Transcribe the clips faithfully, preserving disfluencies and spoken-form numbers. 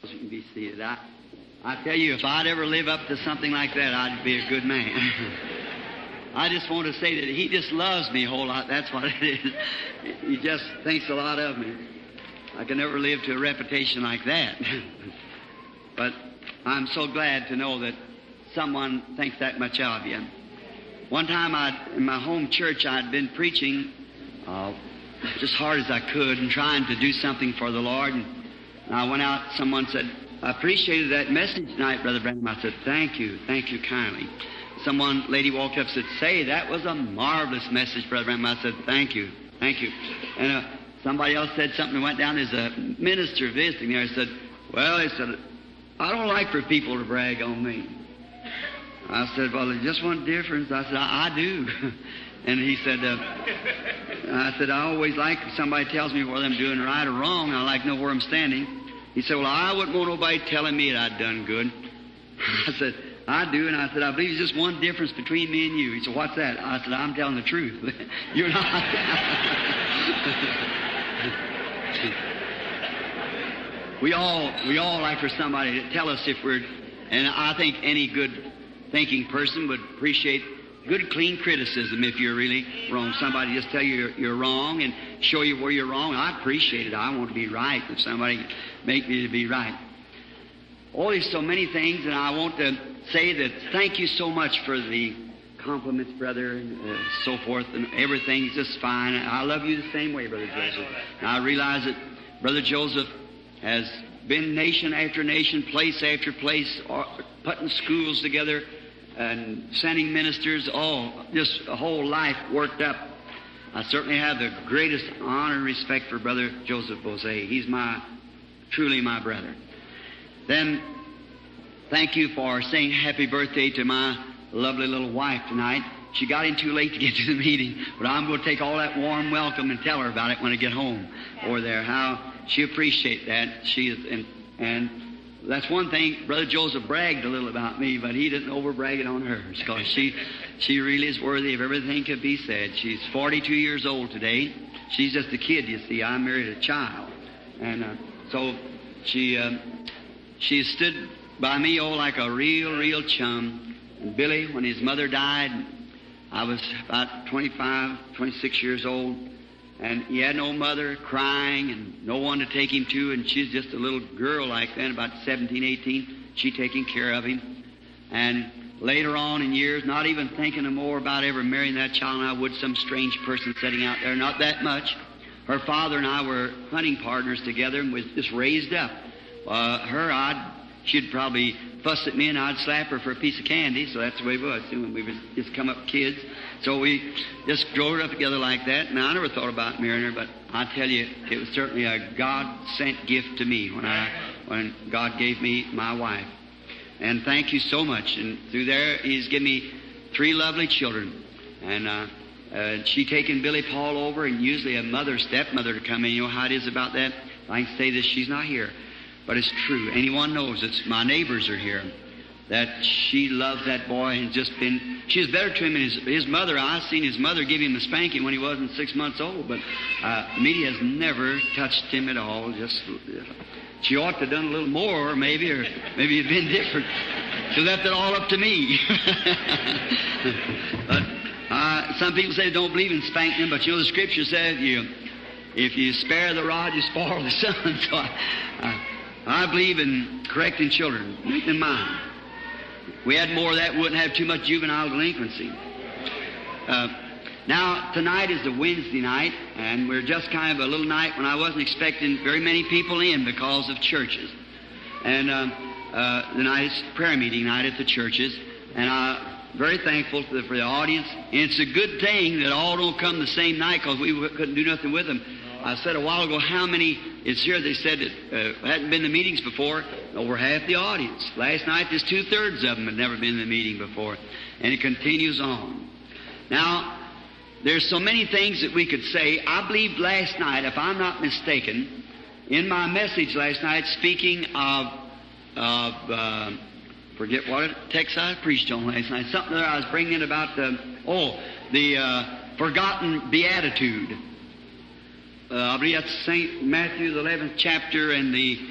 You can be seated. I, I tell you, if I'd ever live up to something like that, I'd be a good man. I just want to say that he just loves me a whole lot. That's what it is. He just thinks a lot of me. I can never live to a reputation like that. But I'm so glad to know that someone thinks that much of you. One time I'd, in my home church, I'd been preaching uh, just hard as I could and trying to do something for the Lord. And I went out, someone said, I appreciated that message tonight, Brother Branham. I said, thank you, thank you kindly. Someone, lady walked up and said, say, that was a marvelous message, Brother Branham. I said, thank you, thank you. And uh, somebody else said something and went down. There's a minister visiting there. I said, well, he said, I don't like for people to brag on me. I said, well, there's just one difference. I said, I, I do. And he said, uh, I said, I always like if somebody tells me whether I'm doing right or wrong. I like to know where I'm standing. He said, well, I wouldn't want nobody telling me that I'd done good. I said, I do. And I said, I believe there's just one difference between me and you. He said, what's that? I said, I'm telling the truth. You're not. we all, we all like for somebody to tell us if we're, and I think any good thinking person would appreciate good, clean criticism if you're really wrong. Somebody just tell you you're, you're wrong and show you where you're wrong. I appreciate it. I want to be right if somebody make me to be right. Oh, there's so many things, and I want to say that thank you so much for the compliments, brother, and uh, so forth, and everything's just fine. I love you the same way, Brother Joseph. And I realize that Brother Joseph has been nation after nation, place after place, putting schools together, and sending ministers, all, just a whole life worked up. I certainly have the greatest honor and respect for Brother Joseph Bose. He's my, truly my brother. Then, thank you for saying happy birthday to my lovely little wife tonight. She got in too late to get to the meeting, but I'm going to take all that warm welcome and tell her about it when I get home over there, how she appreciates that. She is, and, and that's one thing. Brother Joseph bragged a little about me, but he didn't over-brag it on hers, because she, she really is worthy of everything could be said. She's forty-two years old today. She's just a kid, you see. I married a child. And uh, so she, uh, she stood by me, oh, like a real, real chum. And Billy, when his mother died, I was about twenty-five, twenty-six years old. And he had no mother, crying, and no one to take him to, and she's just a little girl like that, about seventeen, eighteen, she taking care of him. And later on in years, not even thinking no more about ever marrying that child than I would some strange person sitting out there, not that much. Her father and I were hunting partners together and was just raised up. Uh, her, I'd, she'd probably fuss at me and I'd slap her for a piece of candy, so that's the way it was. When we would just come up kids. So we just grew up together like that, and I never thought about marrying her, but I tell you, it was certainly a God-sent gift to me when I, when God gave me my wife. And thank you so much. And through there, He's given me three lovely children. And uh, uh, she taking Billy Paul over, and usually a mother, stepmother to come in. You know how it is about that? I can say this, she's not here. But it's true. Anyone knows it's my neighbors are here. That she loves that boy and just been, she's better to him than his, his mother. I seen his mother give him a spanking when he wasn't six months old, but uh, Media has never touched him at all. Just, she ought to have done a little more, maybe, or maybe it'd been different. She left it all up to me. But uh, some people say don't believe in spanking them, but you know the Scripture says you, if you spare the rod, you spoil the son. So I, I, I believe in correcting children, making them mind. We had more of that, we wouldn't have too much juvenile delinquency. Uh, now, tonight is a Wednesday night, and we're just kind of a little night when I wasn't expecting very many people in because of churches. And uh, uh, the night is prayer meeting night at the churches, and I'm very thankful for the, for the audience. And it's a good thing that all don't come the same night, because we couldn't do nothing with them. I said a while ago how many is here. They said that uh, hadn't been to meetings before. Over half the audience. Last night, there's two-thirds of them had never been in the meeting before. And it continues on. Now, there's so many things that we could say. I believe last night, if I'm not mistaken, in my message last night, speaking of, of uh, forget what text I preached on last night, something that I was bringing about the, oh, the uh, forgotten beatitude. Uh, I believe that's Saint Matthew, the eleventh chapter, and the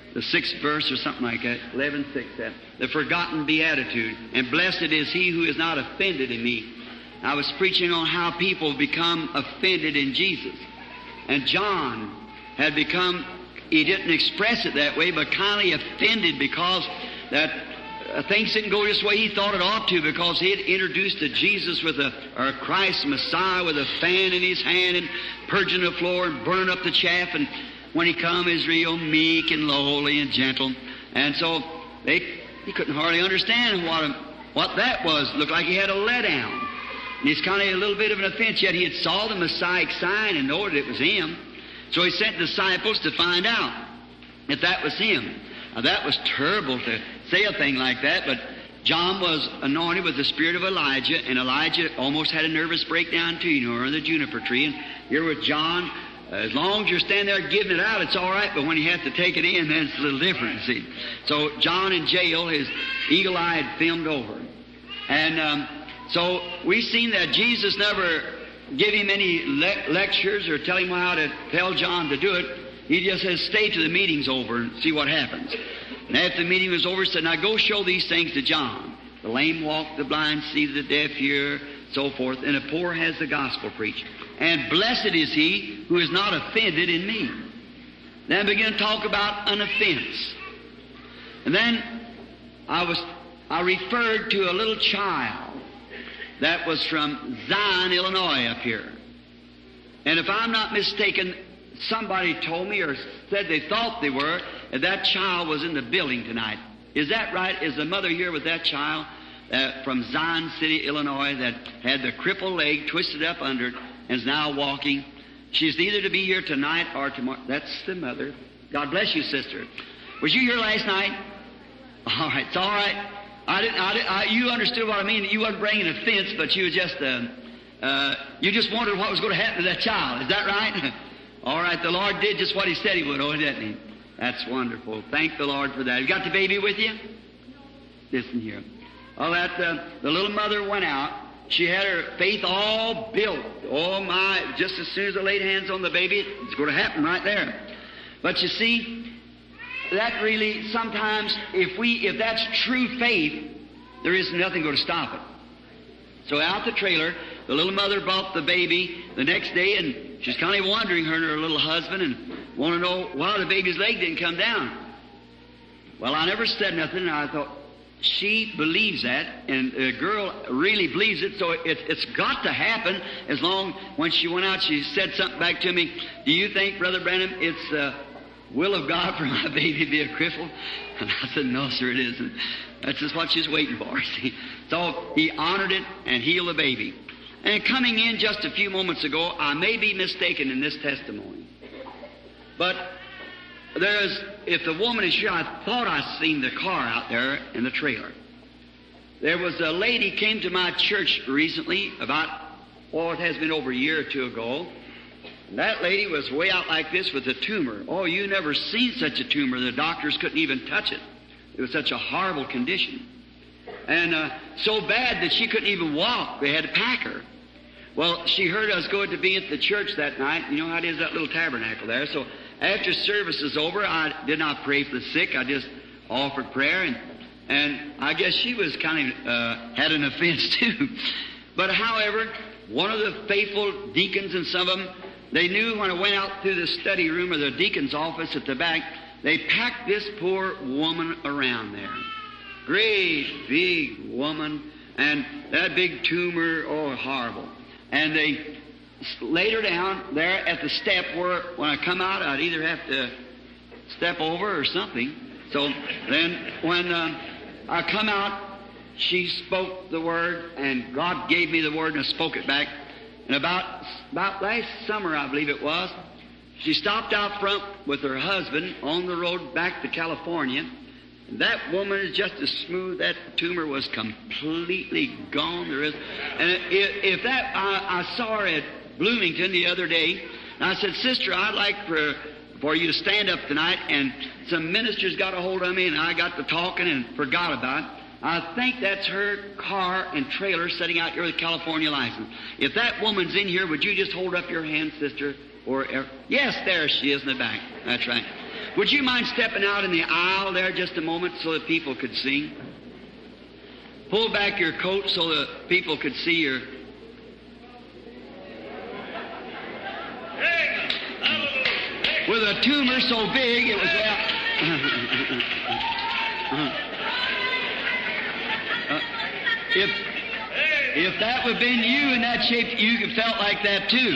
the sixth verse or something like that, eleven six, that, the forgotten beatitude. And blessed is he who is not offended in me. I was preaching on how people become offended in Jesus. And John had become, he didn't express it that way, but kindly offended because that uh, things didn't go just the way he thought it ought to, because he had introduced to Jesus with a, or Christ Messiah with a fan in his hand and purging the floor and burning up the chaff. And when he come, he's real meek and lowly and gentle. And so they, he couldn't hardly understand what, what that was. Looked like he had a letdown. And it's kind of a little bit of an offense, yet he had saw the Messiah sign and knowed it was him. So he sent disciples to find out if that was him. Now that was terrible to say a thing like that, but John was anointed with the spirit of Elijah, and Elijah almost had a nervous breakdown too, you know, under the juniper tree. And here with John, uh, as long as you're standing there giving it out, it's all right, but when you have to take it in, then it's a little different, see. So John in jail, his eagle eye had filmed over. And um, so we've seen that Jesus never give him any le- lectures or tell him how to tell John to do it. He just says, stay till the meeting's over and see what happens. And after the meeting was over, he said, now go show these things to John. The lame walk, the blind see, the deaf hear, so forth. And the poor has the gospel preached. And blessed is he who is not offended in me. Then begin to talk about an offense. And then I was, I referred to a little child that was from Zion, Illinois, up here. And if I'm not mistaken, somebody told me or said they thought they were, that that child was in the building tonight. Is that right? Is the mother here with that child uh, from Zion City, Illinois, that had the crippled leg twisted up under it and is now walking? She's either to be here tonight or tomorrow. That's the mother. God bless you, sister. Was you here last night? All right, it's all right. I didn't. I, didn't, I you understood what I mean. You wasn't bringing offense, but you was just. Uh, uh, you just wondered what was going to happen to that child. Is that right? All right. The Lord did just what He said He would. Oh, didn't He? That's wonderful. Thank the Lord for that. You got the baby with you? Listen here. Well, that uh, the little mother went out. She had her faith all built. Oh my! Just as soon as I laid hands on the baby, it's going to happen right there. But you see, that really sometimes, if we, if that's true faith, there is nothing going to stop it. So out the trailer, the little mother brought the baby the next day, and she's kind of wondering, her and her little husband, and want to know why the baby's leg didn't come down. Well, I never said nothing, and I thought, she believes that, and the girl really believes it, so it, it's got to happen. As long, when she went out, she said something back to me. Do you think, Brother Branham, it's the uh, will of God for my baby to be a cripple? And I said, no, sir, it isn't. That's just what she's waiting for. See? So he honored it and healed the baby. And coming in just a few moments ago, I may be mistaken in this testimony, but there is, if the woman is here, I thought I seen the car out there in the trailer. There was a lady came to my church recently, about, oh, it has been over a year or two ago. And that lady was way out like this with a tumor. Oh, you never seen such a tumor. The doctors couldn't even touch it. It was such a horrible condition. And uh, so bad that she couldn't even walk. They had to pack her. Well, she heard I was going to be at the church that night. You know how it is, that little tabernacle there. So after service is over, I did not pray for the sick. I just offered prayer. And, and I guess she was kind of uh, had an offense too. But however, one of the faithful deacons and some of them, they knew when I went out through the study room or the deacon's office at the back, they packed this poor woman around there. Great big woman, and that big tumor, oh, horrible. And they laid her down there at the step where when I come out, I'd either have to step over or something. So then when uh, I come out, she spoke the word, and God gave me the word, and I spoke it back. And about, about last summer, I believe it was, she stopped out front with her husband on the road back to California. And that woman is just as smooth. That tumor was completely gone. There is, and if, if that, I, I saw her at Bloomington the other day, and I said, Sister, I'd like for, for you to stand up tonight. And some ministers got a hold of me, and I got to talking and forgot about it. I think that's her car and trailer sitting out here with a California license. If that woman's in here, would you just hold up your hand, sister? Or, or yes, there she is in the back. That's right. would you mind stepping out in the aisle there just a moment so that people could see? Pull back your coat so that people could see your... With a tumor so big it was... uh, if, if that would have been you in that shape, you felt like that too.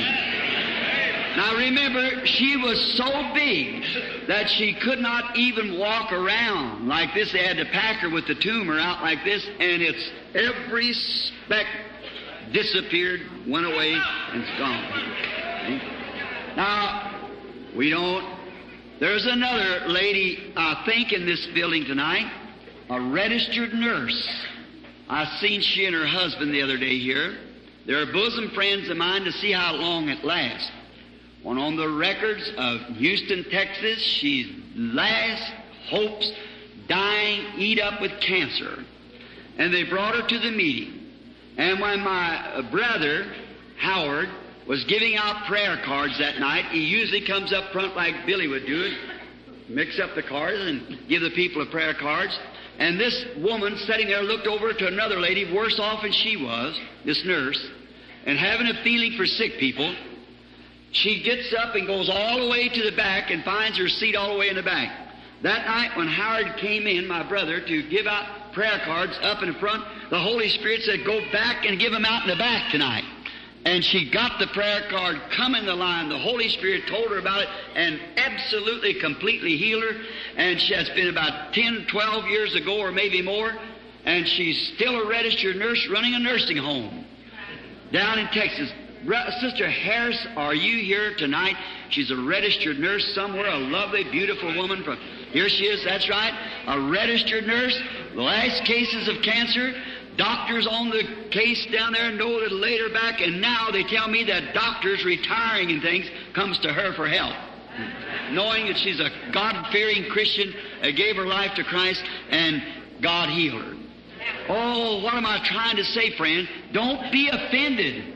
Now remember, she was so big that she could not even walk around like this. They had to pack her with the tumor out like this, and it's every speck disappeared, went away, and it's gone. Now, we don't... There's another lady, I think, in this building tonight, a registered nurse. I seen she and her husband the other day here. They're bosom friends of mine to see how long it lasts. One on the records of Houston, Texas, she's last hopes, dying, eat up with cancer. And they brought her to the meeting. And when my brother, Howard, was giving out prayer cards that night, he usually comes up front like Billy would do it, mix up the cards and give the people the prayer cards. And this woman sitting there looked over to another lady worse off than she was, this nurse, and having a feeling for sick people. She gets up and goes all the way to the back and finds her seat all the way in the back. That night when Howard came in, my brother, to give out prayer cards up in the front, the Holy Spirit said, go back and give them out in the back tonight. And she got the prayer card, come in the line. The Holy Spirit told her about it and absolutely, completely healed her. And she has been about ten, twelve years ago or maybe more. And she's still a registered nurse running a nursing home down in Texas. Sister Harris, are you here tonight? She's a registered nurse somewhere, a lovely, beautiful woman from... Here she is, that's right, a registered nurse. The last cases of cancer, doctors on the case down there know that later back, and now they tell me that doctors retiring and things comes to her for help. Knowing that she's a God-fearing Christian, uh, gave her life to Christ, and God healed her. Oh, what am I trying to say, friend? Don't be offended.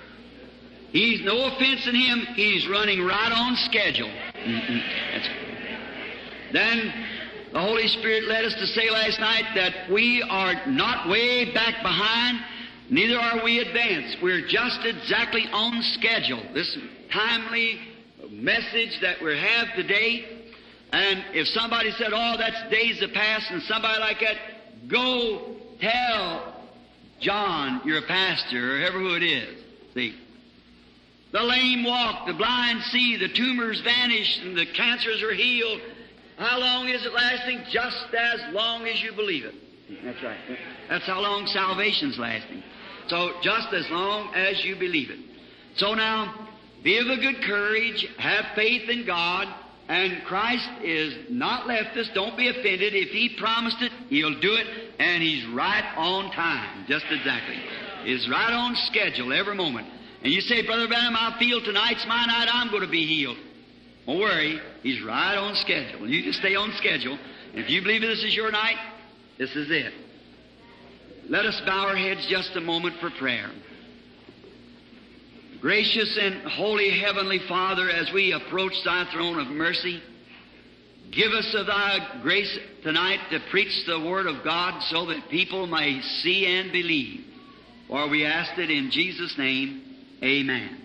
He's no offense in him. He's running right on schedule. That's... Then the Holy Spirit led us to say last night that we are not way back behind, neither are we advanced. We're just exactly on schedule. This timely message that we have today. And if somebody said, oh, that's days of past, and somebody like that, go tell John, your pastor, or whoever who it is. See? The lame walk, the blind see, the tumors vanish, and the cancers are healed. How long is it lasting? Just as long as you believe it. That's right. That's how long salvation's lasting. So, just as long as you believe it. So now, be of a good courage, have faith in God, and Christ is not left us. Don't be offended. If He promised it, He'll do it, and He's right on time. Just exactly. He's right on schedule every moment. And you say, Brother Branham, I feel tonight's my night, I'm going to be healed. Don't worry, He's right on schedule. You just stay on schedule. And if you believe this is your night, this is it. Let us bow our heads just a moment for prayer. Gracious and holy Heavenly Father, as we approach Thy throne of mercy, give us of Thy grace tonight to preach the Word of God so that people may see and believe. For we ask it in Jesus' name. Amen. Amen.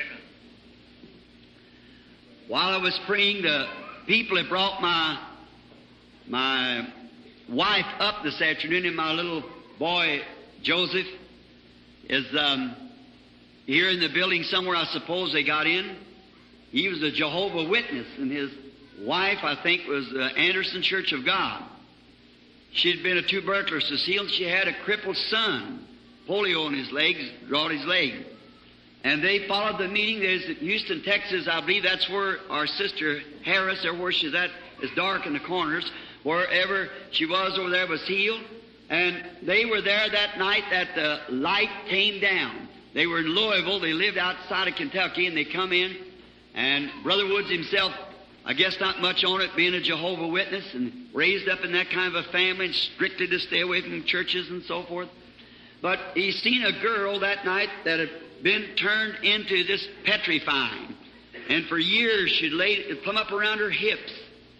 While I was praying, the people had brought my my wife up this afternoon, and my little boy Joseph is um, here in the building somewhere. I suppose they got in. He was a Jehovah's Witness, and his wife, I think, was the Anderson Church of God. She'd been a tuberculosis healed. She had a crippled son, polio in his legs, drawed his leg. And they followed the meeting. There's at Houston, Texas. I believe that's where our sister Harris, or where she's at, is dark in the corners. Wherever she was over there was healed. And they were there that night that the light came down. They were in Louisville. They lived outside of Kentucky, and they come in. And Brother Woods himself, I guess not much on it, being a Jehovah's Witness and raised up in that kind of a family and strictly to stay away from churches and so forth. But he seen a girl that night that had been turned into this petrifying. And for years she'd laid it plumb up around her hips.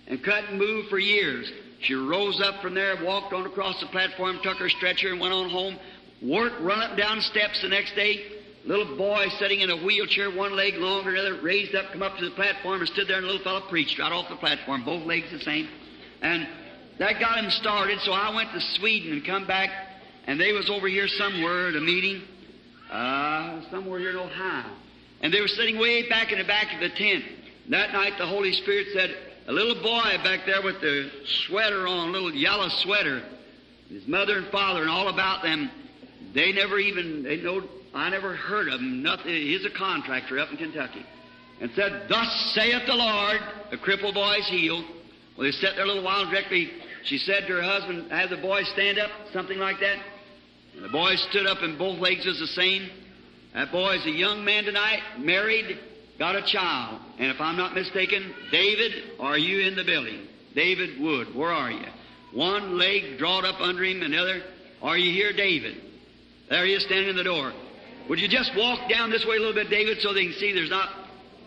and couldn't move for years. She rose up from there, walked on across the platform, took her stretcher and went on home. Worked, run up and down steps the next day. Little boy sitting in a wheelchair, one leg longer than the other, raised up, come up to the platform and stood there, and a little fellow preached right off the platform, both legs the same. And that got him started, so I went to Sweden and come back, and they was over here somewhere at a meeting, uh, somewhere here in Ohio. And they were sitting way back in the back of the tent. That night the Holy Spirit said, a little boy back there with the sweater on, a little yellow sweater, his mother and father and all about them, they never even, they know, I never heard of him, nothing. He's a contractor up in Kentucky. And said, thus saith the Lord, the crippled boy is healed. Well, they sat there a little while, directly she said to her husband, have the boy stand up, something like that. And the boy stood up and both legs was the same. That boy is a young man tonight, married, got a child. And if I'm not mistaken, David, are you in the building? David Wood, where are you? One leg drawn up under him and the other, are you here, David? There he is standing in the door. Would you just walk down this way a little bit, David, so they can see there's not...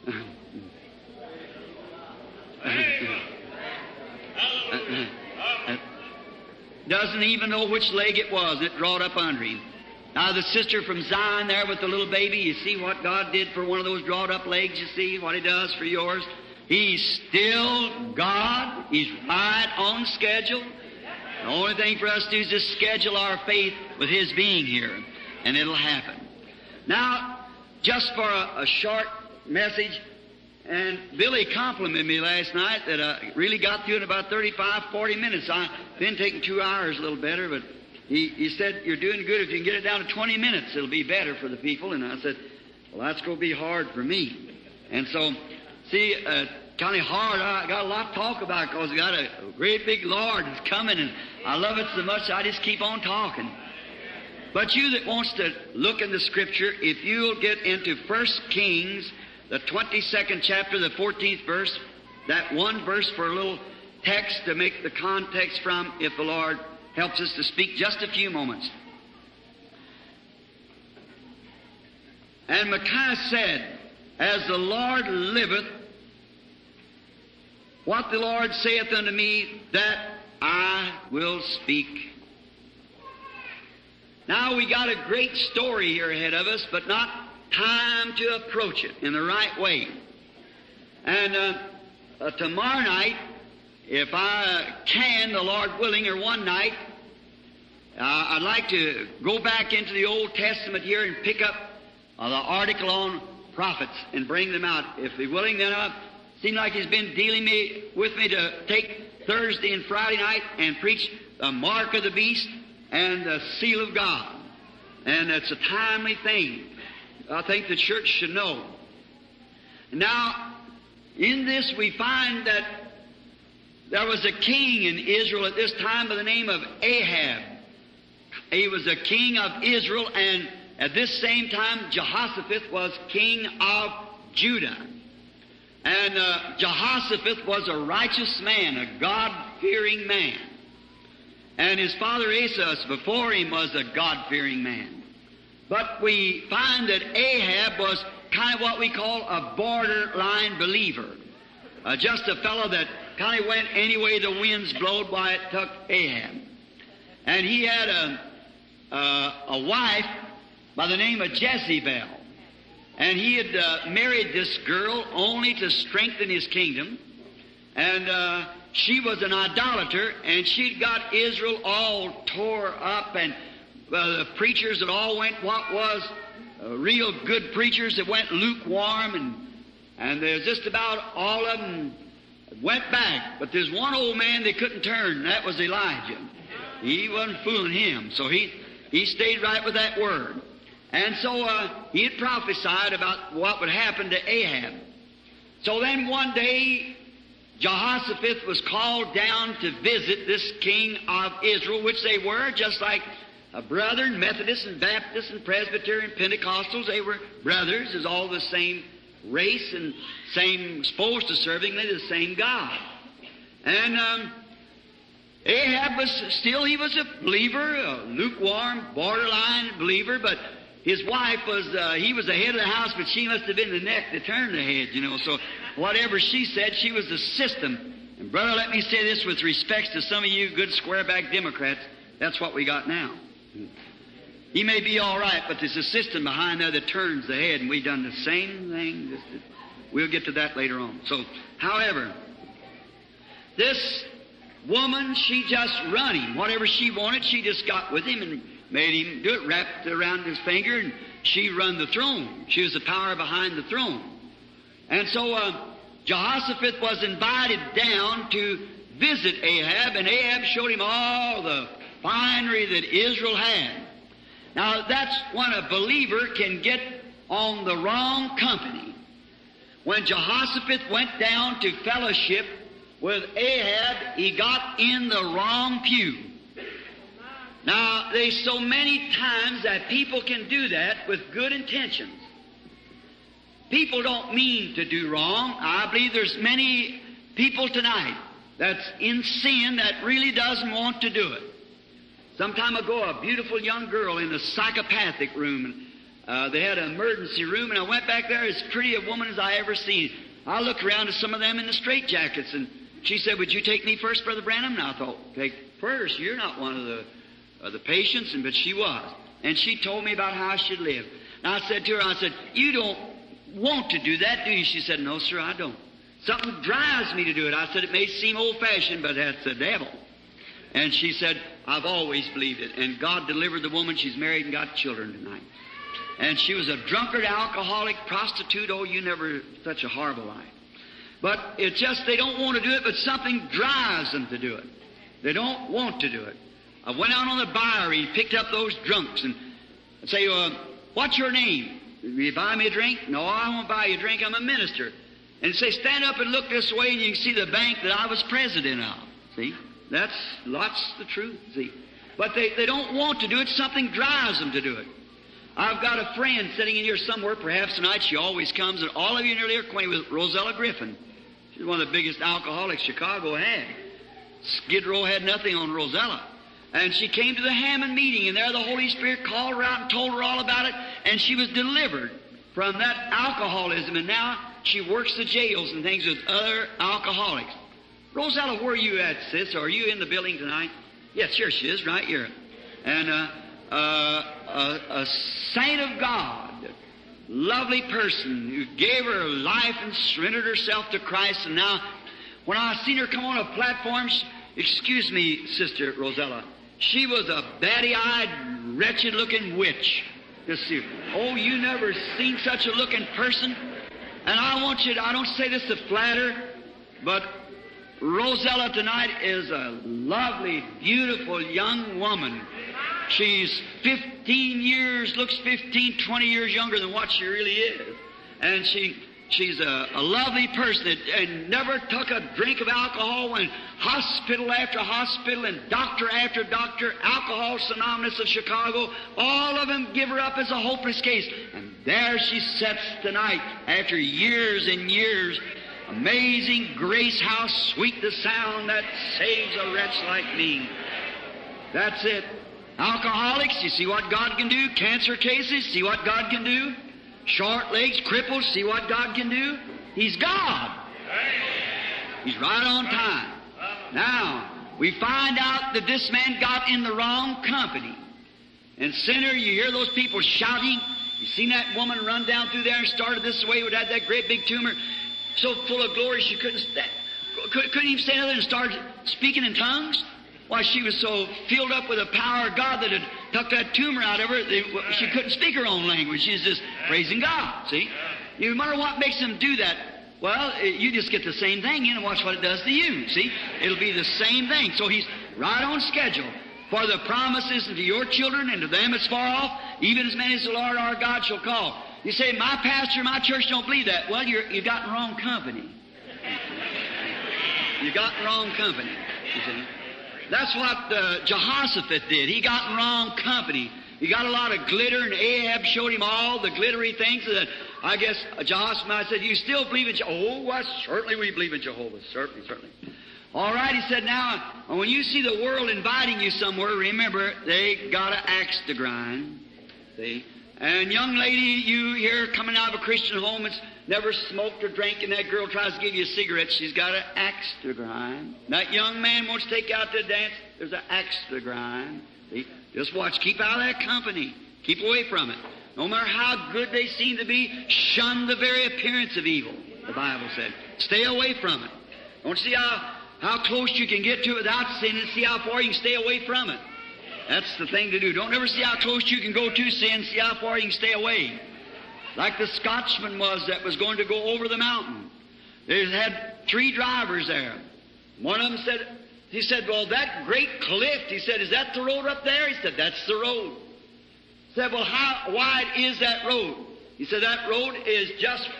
Doesn't even know which leg it was that drawed up under him. Now the sister from Zion there with the little baby, you see what God did for one of those drawed up legs, you see what He does for yours? He's still God. He's right on schedule. The only thing for us to do is just schedule our faith with His being here, and it'll happen. Now, just for a, a short message, and Billy complimented me last night that I really got through in about thirty-five, forty minutes. I've been taking two hours a little better, but he, he said, you're doing good. If you can get it down to twenty minutes, it'll be better for the people. And I said, well, that's going to be hard for me. And so, see, uh, kind of hard. I got a lot to talk about because I got a great big Lord that's coming, and I love it so much I just keep on talking. But you that wants to look in the Scripture, if you'll get into First Kings, the twenty-second chapter, the fourteenth verse, that one verse for a little text to make the context from, if the Lord helps us to speak just a few moments. And Micaiah said, as the Lord liveth, what the Lord saith unto me, that I will speak. Now we got a great story here ahead of us, but not time to approach it in the right way. And uh, uh, tomorrow night, if I can, the Lord willing, or one night, uh, I'd like to go back into the Old Testament here and pick up uh, the article on prophets and bring them out. If He's willing, then it seems like He's been dealing me with me to take Thursday and Friday night and preach the mark of the beast and the seal of God. And it's a timely thing. I think the church should know. Now, in this we find that there was a king in Israel at this time by the name of Ahab. He was a king of Israel, and at this same time Jehoshaphat was king of Judah. And uh, Jehoshaphat was a righteous man, a God-fearing man. And his father Asa before him was a God-fearing man. But we find that Ahab was kind of what we call a borderline believer. Uh, just a fellow that kind of went any way the winds blowed, why it took Ahab. And he had a, uh, a wife by the name of Jezebel. And he had uh, married this girl only to strengthen his kingdom. And uh, she was an idolater, and she'd got Israel all tore up, and uh, the preachers that all went what was uh, real good preachers that went lukewarm, and and there's just about all of them went back. But there's one old man they couldn't turn, and that was Elijah. He wasn't fooling him, so he he stayed right with that word. And so uh, he had prophesied about what would happen to Ahab. So then one day, Jehoshaphat was called down to visit this king of Israel, which they were, just like a brethren, Methodists and Baptists and Presbyterian, Pentecostals. They were brothers, is all the same race and same, supposed to serving the same God. And um, Ahab was still, he was a believer, a lukewarm, borderline believer, but his wife was, uh, he was the head of the house, but she must have been the neck to turn the head, you know. So whatever she said, she was the system. And brother, let me say this with respect to some of you good square-back Democrats. That's what we got now. He may be all right, but there's a system behind there that turns the head, and we've done the same thing. We'll get to that later on. So, however, this woman, she just run him. Whatever she wanted, she just got with him and made him do it, wrapped it around his finger, and she run the throne. She was the power behind the throne. And so uh, Jehoshaphat was invited down to visit Ahab, and Ahab showed him all the finery that Israel had. Now, that's when a believer can get on the wrong company. When Jehoshaphat went down to fellowship with Ahab, he got in the wrong pew. Now, there's so many times that people can do that with good intentions. People don't mean to do wrong. I believe there's many people tonight that's in sin that really doesn't want to do it. Some time ago, a beautiful young girl in the psychopathic room, and uh, they had an emergency room, and I went back there, as pretty a woman as I ever seen. I looked around at some of them in the straitjackets, and she said, "Would you take me first, Brother Branham?" And I thought, "Take first? You're not one of the uh, the patients," and but she was. And she told me about how I should live. And I said to her, I said, "You don't want to do that, do you?" She said, "No, sir, I don't. Something drives me to do it." I said, "It may seem old-fashioned, but that's the devil." And she said, "I've always believed it." And God delivered the woman. She's married and got children tonight. And she was a drunkard, alcoholic, prostitute. Oh, you never such a horrible life. But it's just they don't want to do it, but something drives them to do it. They don't want to do it. I went out on the Bowery and picked up those drunks and I'd say, uh, "What's your name? Will you buy me a drink?" "No, I won't buy you a drink. I'm a minister." And say, "Stand up and look this way and you can see the bank that I was president of." See? That's lots the truth, see. But they, they don't want to do it. Something drives them to do it. I've got a friend sitting in here somewhere, perhaps tonight. She always comes, and all of you nearly are acquainted with Rosella Griffin. She's one of the biggest alcoholics Chicago had. Skid Row had nothing on Rosella. And she came to the Hammond meeting, and there the Holy Spirit called her out and told her all about it, and she was delivered from that alcoholism, and now she works the jails and things with other alcoholics. Rosella, where are you at, sis? Are you in the building tonight? Yes, here she is, right here. And uh, uh, a, a saint of God, lovely person who gave her life and surrendered herself to Christ. And now, when I seen her come on a platform, she, excuse me, Sister Rosella, she was a batty-eyed, wretched-looking witch. Just see her. Oh, you never seen such a looking person. And I want you to, I don't say this to flatter, but Rosella tonight is a lovely, beautiful young woman. She's fifteen years, looks fifteen, twenty years younger than what she really is. And she she's a, a lovely person that and never took a drink of alcohol when hospital after hospital and doctor after doctor, Alcoholics Anonymous of Chicago, all of them give her up as a hopeless case. And there she sits tonight after years and years. Amazing grace, how sweet the sound that saves a wretch like me. That's it. Alcoholics, you see what God can do. Cancer cases, see what God can do. Short legs, cripples, see what God can do. He's God. He's right on time. Now, we find out that this man got in the wrong company. And sinner, you hear those people shouting. You seen that woman run down through there and started this way with that, that great big tumor. So full of glory she couldn't stand, couldn't even stand there and start speaking in tongues. Why, she was so filled up with the power of God that it took that tumor out of her. They, she couldn't speak her own language. She's just praising God, see? You wonder what makes them do that. Well, you just get the same thing in and watch what it does to you, see? It'll be the same thing. So he's right on schedule. For the promises unto your children and to them as far off, even as many as the Lord our God shall call. You say, "My pastor, my church don't believe that." Well, you're, you got in the wrong company. You got in the wrong company, you see. That's what uh, Jehoshaphat did. He got in the wrong company. He got a lot of glitter, and Ahab showed him all the glittery things that I guess Jehoshaphat said, "You still believe in Jehovah?" "Oh, well, certainly we believe in Jehovah. Certainly, certainly." All right, he said, "Now, when you see the world inviting you somewhere, remember, they got an axe to grind. See? And young lady, you hear coming out of a Christian home that's never smoked or drank, and that girl tries to give you a cigarette, she's got an axe to grind. That young man wants to take you out to dance, there's an axe to grind. See? Just watch. Keep out of that company. Keep away from it. No matter how good they seem to be, shun the very appearance of evil, the Bible said. Stay away from it. Don't see how, how close you can get to it without sin, and see how far you can stay away from it. That's the thing to do. Don't ever see how close you can go to sin, see how far you can stay away. Like the Scotchman was that was going to go over the mountain. They had three drivers there. One of them said, he said, well, that great cliff, he said, is that the road up there? He said, that's the road. He said, well, how wide is that road? He said, that road is just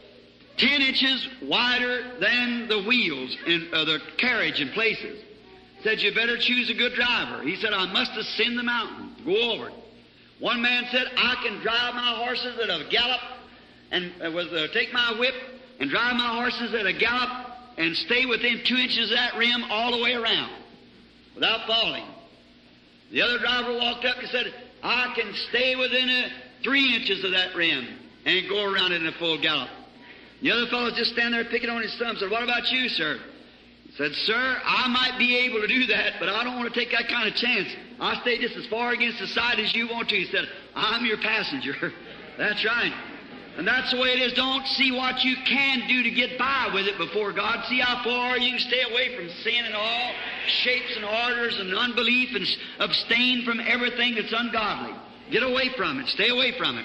ten inches wider than the wheels in uh, the carriage in places. Said, you better choose a good driver. He said, I must ascend the mountain, go over it. One man said, I can drive my horses at a gallop and uh, was, uh, take my whip and drive my horses at a gallop and stay within two inches of that rim all the way around without falling. The other driver walked up and said, I can stay within a, three inches of that rim and go around it in a full gallop. The other fellow just standing there picking on his thumb said, what about you, sir? Said, sir, I might be able to do that, but I don't want to take that kind of chance. I'll stay just as far against the side as you want to. He said, I'm your passenger. That's right. And that's the way it is. Don't see what you can do to get by with it before God. See how far you can stay away from sin and all shapes and orders and unbelief, and abstain from everything that's ungodly. Get away from it. Stay away from it.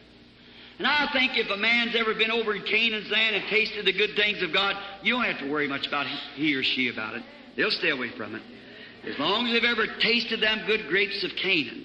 And I think if a man's ever been over in Canaan's land and tasted the good things of God, you don't have to worry much about he or she about it. They'll stay away from it. As long as they've ever tasted them good grapes of Canaan.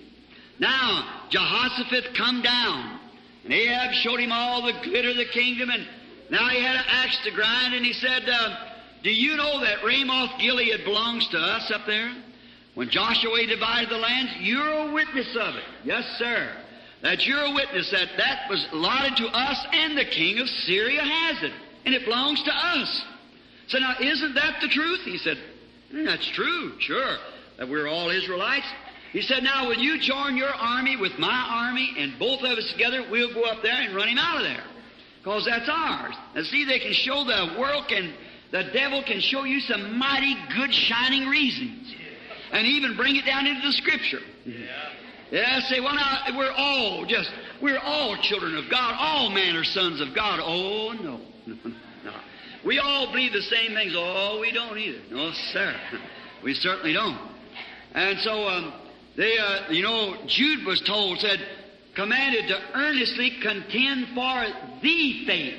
Now, Jehoshaphat come down, and Ahab showed him all the glitter of the kingdom, and now he had an axe to grind, and he said, uh, do you know that Ramoth Gilead belongs to us up there? When Joshua divided the lands, you're a witness of it. Yes, sir. That you're a witness that that was allotted to us, and the king of Syria has it. And it belongs to us. So now, isn't that the truth? He said, mm, that's true, sure, that we're all Israelites. He said, now will you join your army with my army, and both of us together, we'll go up there and run him out of there. Because that's ours. And see, they can show the world, can, the devil can show you some mighty good shining reasons. And even bring it down into the Scripture. Yeah. Yeah, say, well, now, we're all just, we're all children of God. All men are sons of God. Oh, no. No. We all believe the same things. Oh, we don't either. No, sir. We certainly don't. And so, um, they, uh, you know, Jude was told, said, commanded to earnestly contend for the faith.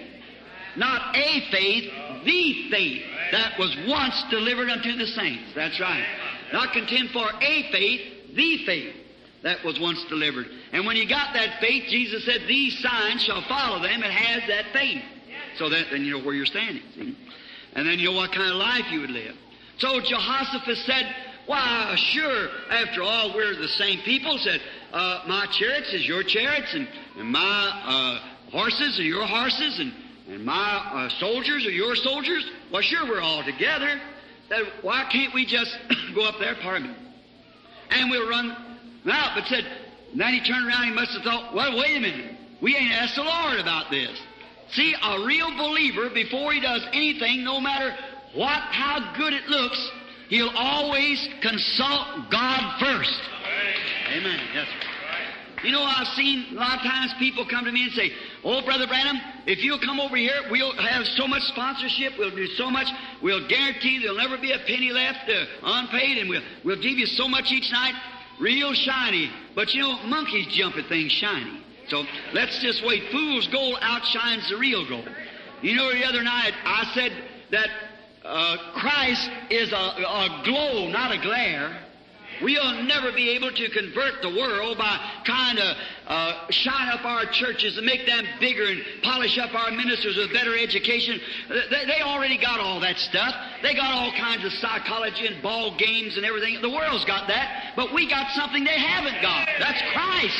Not a faith, the faith that was once delivered unto the saints. That's right. Not contend for a faith, the faith that was once delivered. And when you got that faith, Jesus said, these signs shall follow them that has that faith. So that then you know where you're standing. See? And then you know what kind of life you would live. So Jehoshaphat said, why, sure, after all, we're the same people. Said, uh, my chariots is your chariots, and, and my uh, horses are your horses, and, and my uh, soldiers are your soldiers. Well, sure, we're all together. Said, why can't we just go up there, pardon me, and we'll run out? But said, and then he turned around, he must have thought, well, wait a minute. We ain't asked the Lord about this. See, a real believer, before he does anything, no matter what, how good it looks, he'll always consult God first. Amen. Yes, sir. You know, I've seen a lot of times people come to me and say, oh, Brother Branham, if you'll come over here, we'll have so much sponsorship, we'll do so much, we'll guarantee there'll never be a penny left uh, unpaid, and we'll, we'll give you so much each night, real shiny. But you know, monkeys jump at things shiny. So let's just wait. Fool's gold outshines the real gold. You know, the other night I said that uh, Christ is a, a glow, not a glare. We'll never be able to convert the world by trying to uh, shine up our churches and make them bigger and polish up our ministers with better education. They, they already got all that stuff. They got all kinds of psychology and ball games and everything. The world's got that, but we got something they haven't got. That's Christ.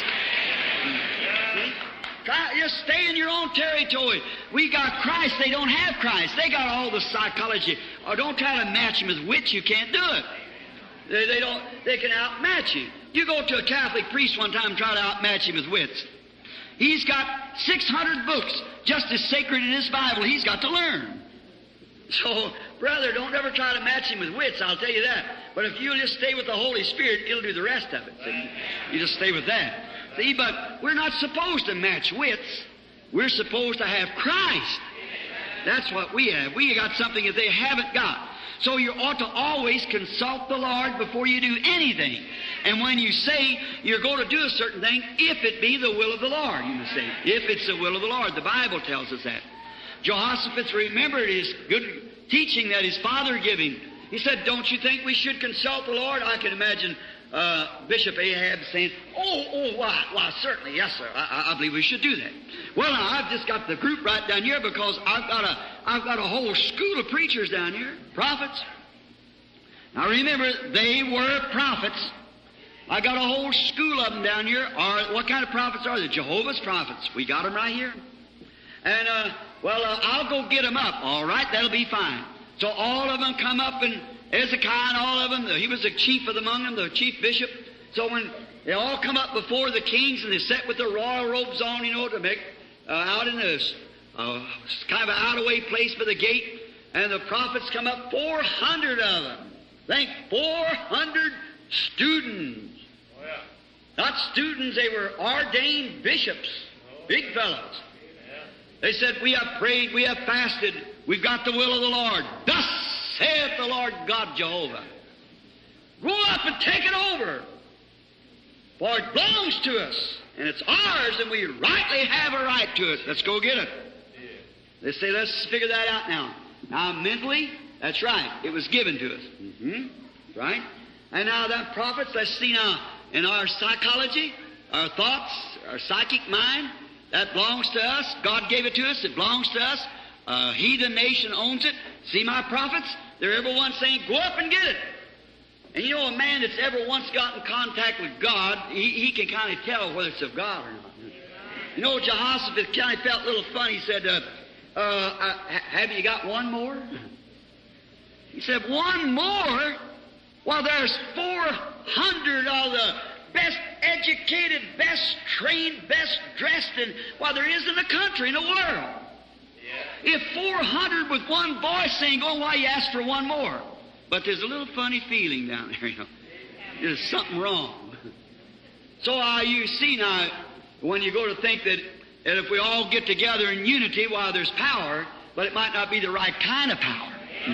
Try, just stay in your own territory. We got Christ. They don't have Christ. They got all the psychology. Or don't try to match them as wits. You can't do it. They, they don't. They can outmatch you. You go to a Catholic priest one time and try to outmatch him as wits. He's got six hundred books just as sacred in his Bible he's got to learn. So, brother, don't ever try to match him with wits, I'll tell you that. But if you'll just stay with the Holy Spirit, He'll do the rest of it. See? You just stay with that. See, but we're not supposed to match wits. We're supposed to have Christ. That's what we have. We got something that they haven't got. So you ought to always consult the Lord before you do anything. And when you say you're going to do a certain thing, if it be the will of the Lord, you must say. If it's the will of the Lord. The Bible tells us that. Jehoshaphat remembered his good teaching that his father gave him. He said, don't you think we should consult the Lord? I can imagine uh, Bishop Ahab saying, oh, oh, why, why, certainly, yes, sir. I, I believe we should do that. Well, now, I've just got the group right down here because I've got a, I've got a whole school of preachers down here, prophets. Now, remember, they were prophets. I got a whole school of them down here. Are, what kind of prophets are they? Jehovah's prophets. We got them right here. And, uh, well, uh, I'll go get them up. All right, that'll be fine. So all of them come up, and Hezekiah and all of them, he was the chief of among them, the chief bishop. So when they all come up before the kings, and they sat with their royal robes on, you know, to make uh, out in this uh, kind of an out-of-way place by the gate, and the prophets come up, four hundred of them. Think, four hundred students. Oh, yeah. Not students, they were ordained bishops, oh. Big fellows. They said, we have prayed, we have fasted, we've got the will of the Lord. Thus saith the Lord God Jehovah. Go up and take it over. For it belongs to us, and it's ours, and we rightly have a right to it. Let's go get it. They say, let's figure that out now. Now, mentally, that's right. It was given to us. Mm-hmm. Right? And now that prophets, let's see now, in our psychology, our thoughts, our psychic mind, that belongs to us. God gave it to us. It belongs to us. A heathen nation owns it. See my prophets? They're everyone saying, go up and get it. And you know, a man that's ever once got in contact with God, he, he can kind of tell whether it's of God or not. You know, Jehoshaphat kind of felt a little funny. He said, uh, uh, uh, have you got one more? He said, one more? Well, there's four hundred of the best educated, best trained, best dressed, and well, there is in the country, in the world. Yeah. If four hundred with one voice saying, oh, why you ask for one more? But there's a little funny feeling down there, you know. There's something wrong. So uh, you see now, when you go to think that, that if we all get together in unity, while there's power, but it might not be the right kind of power.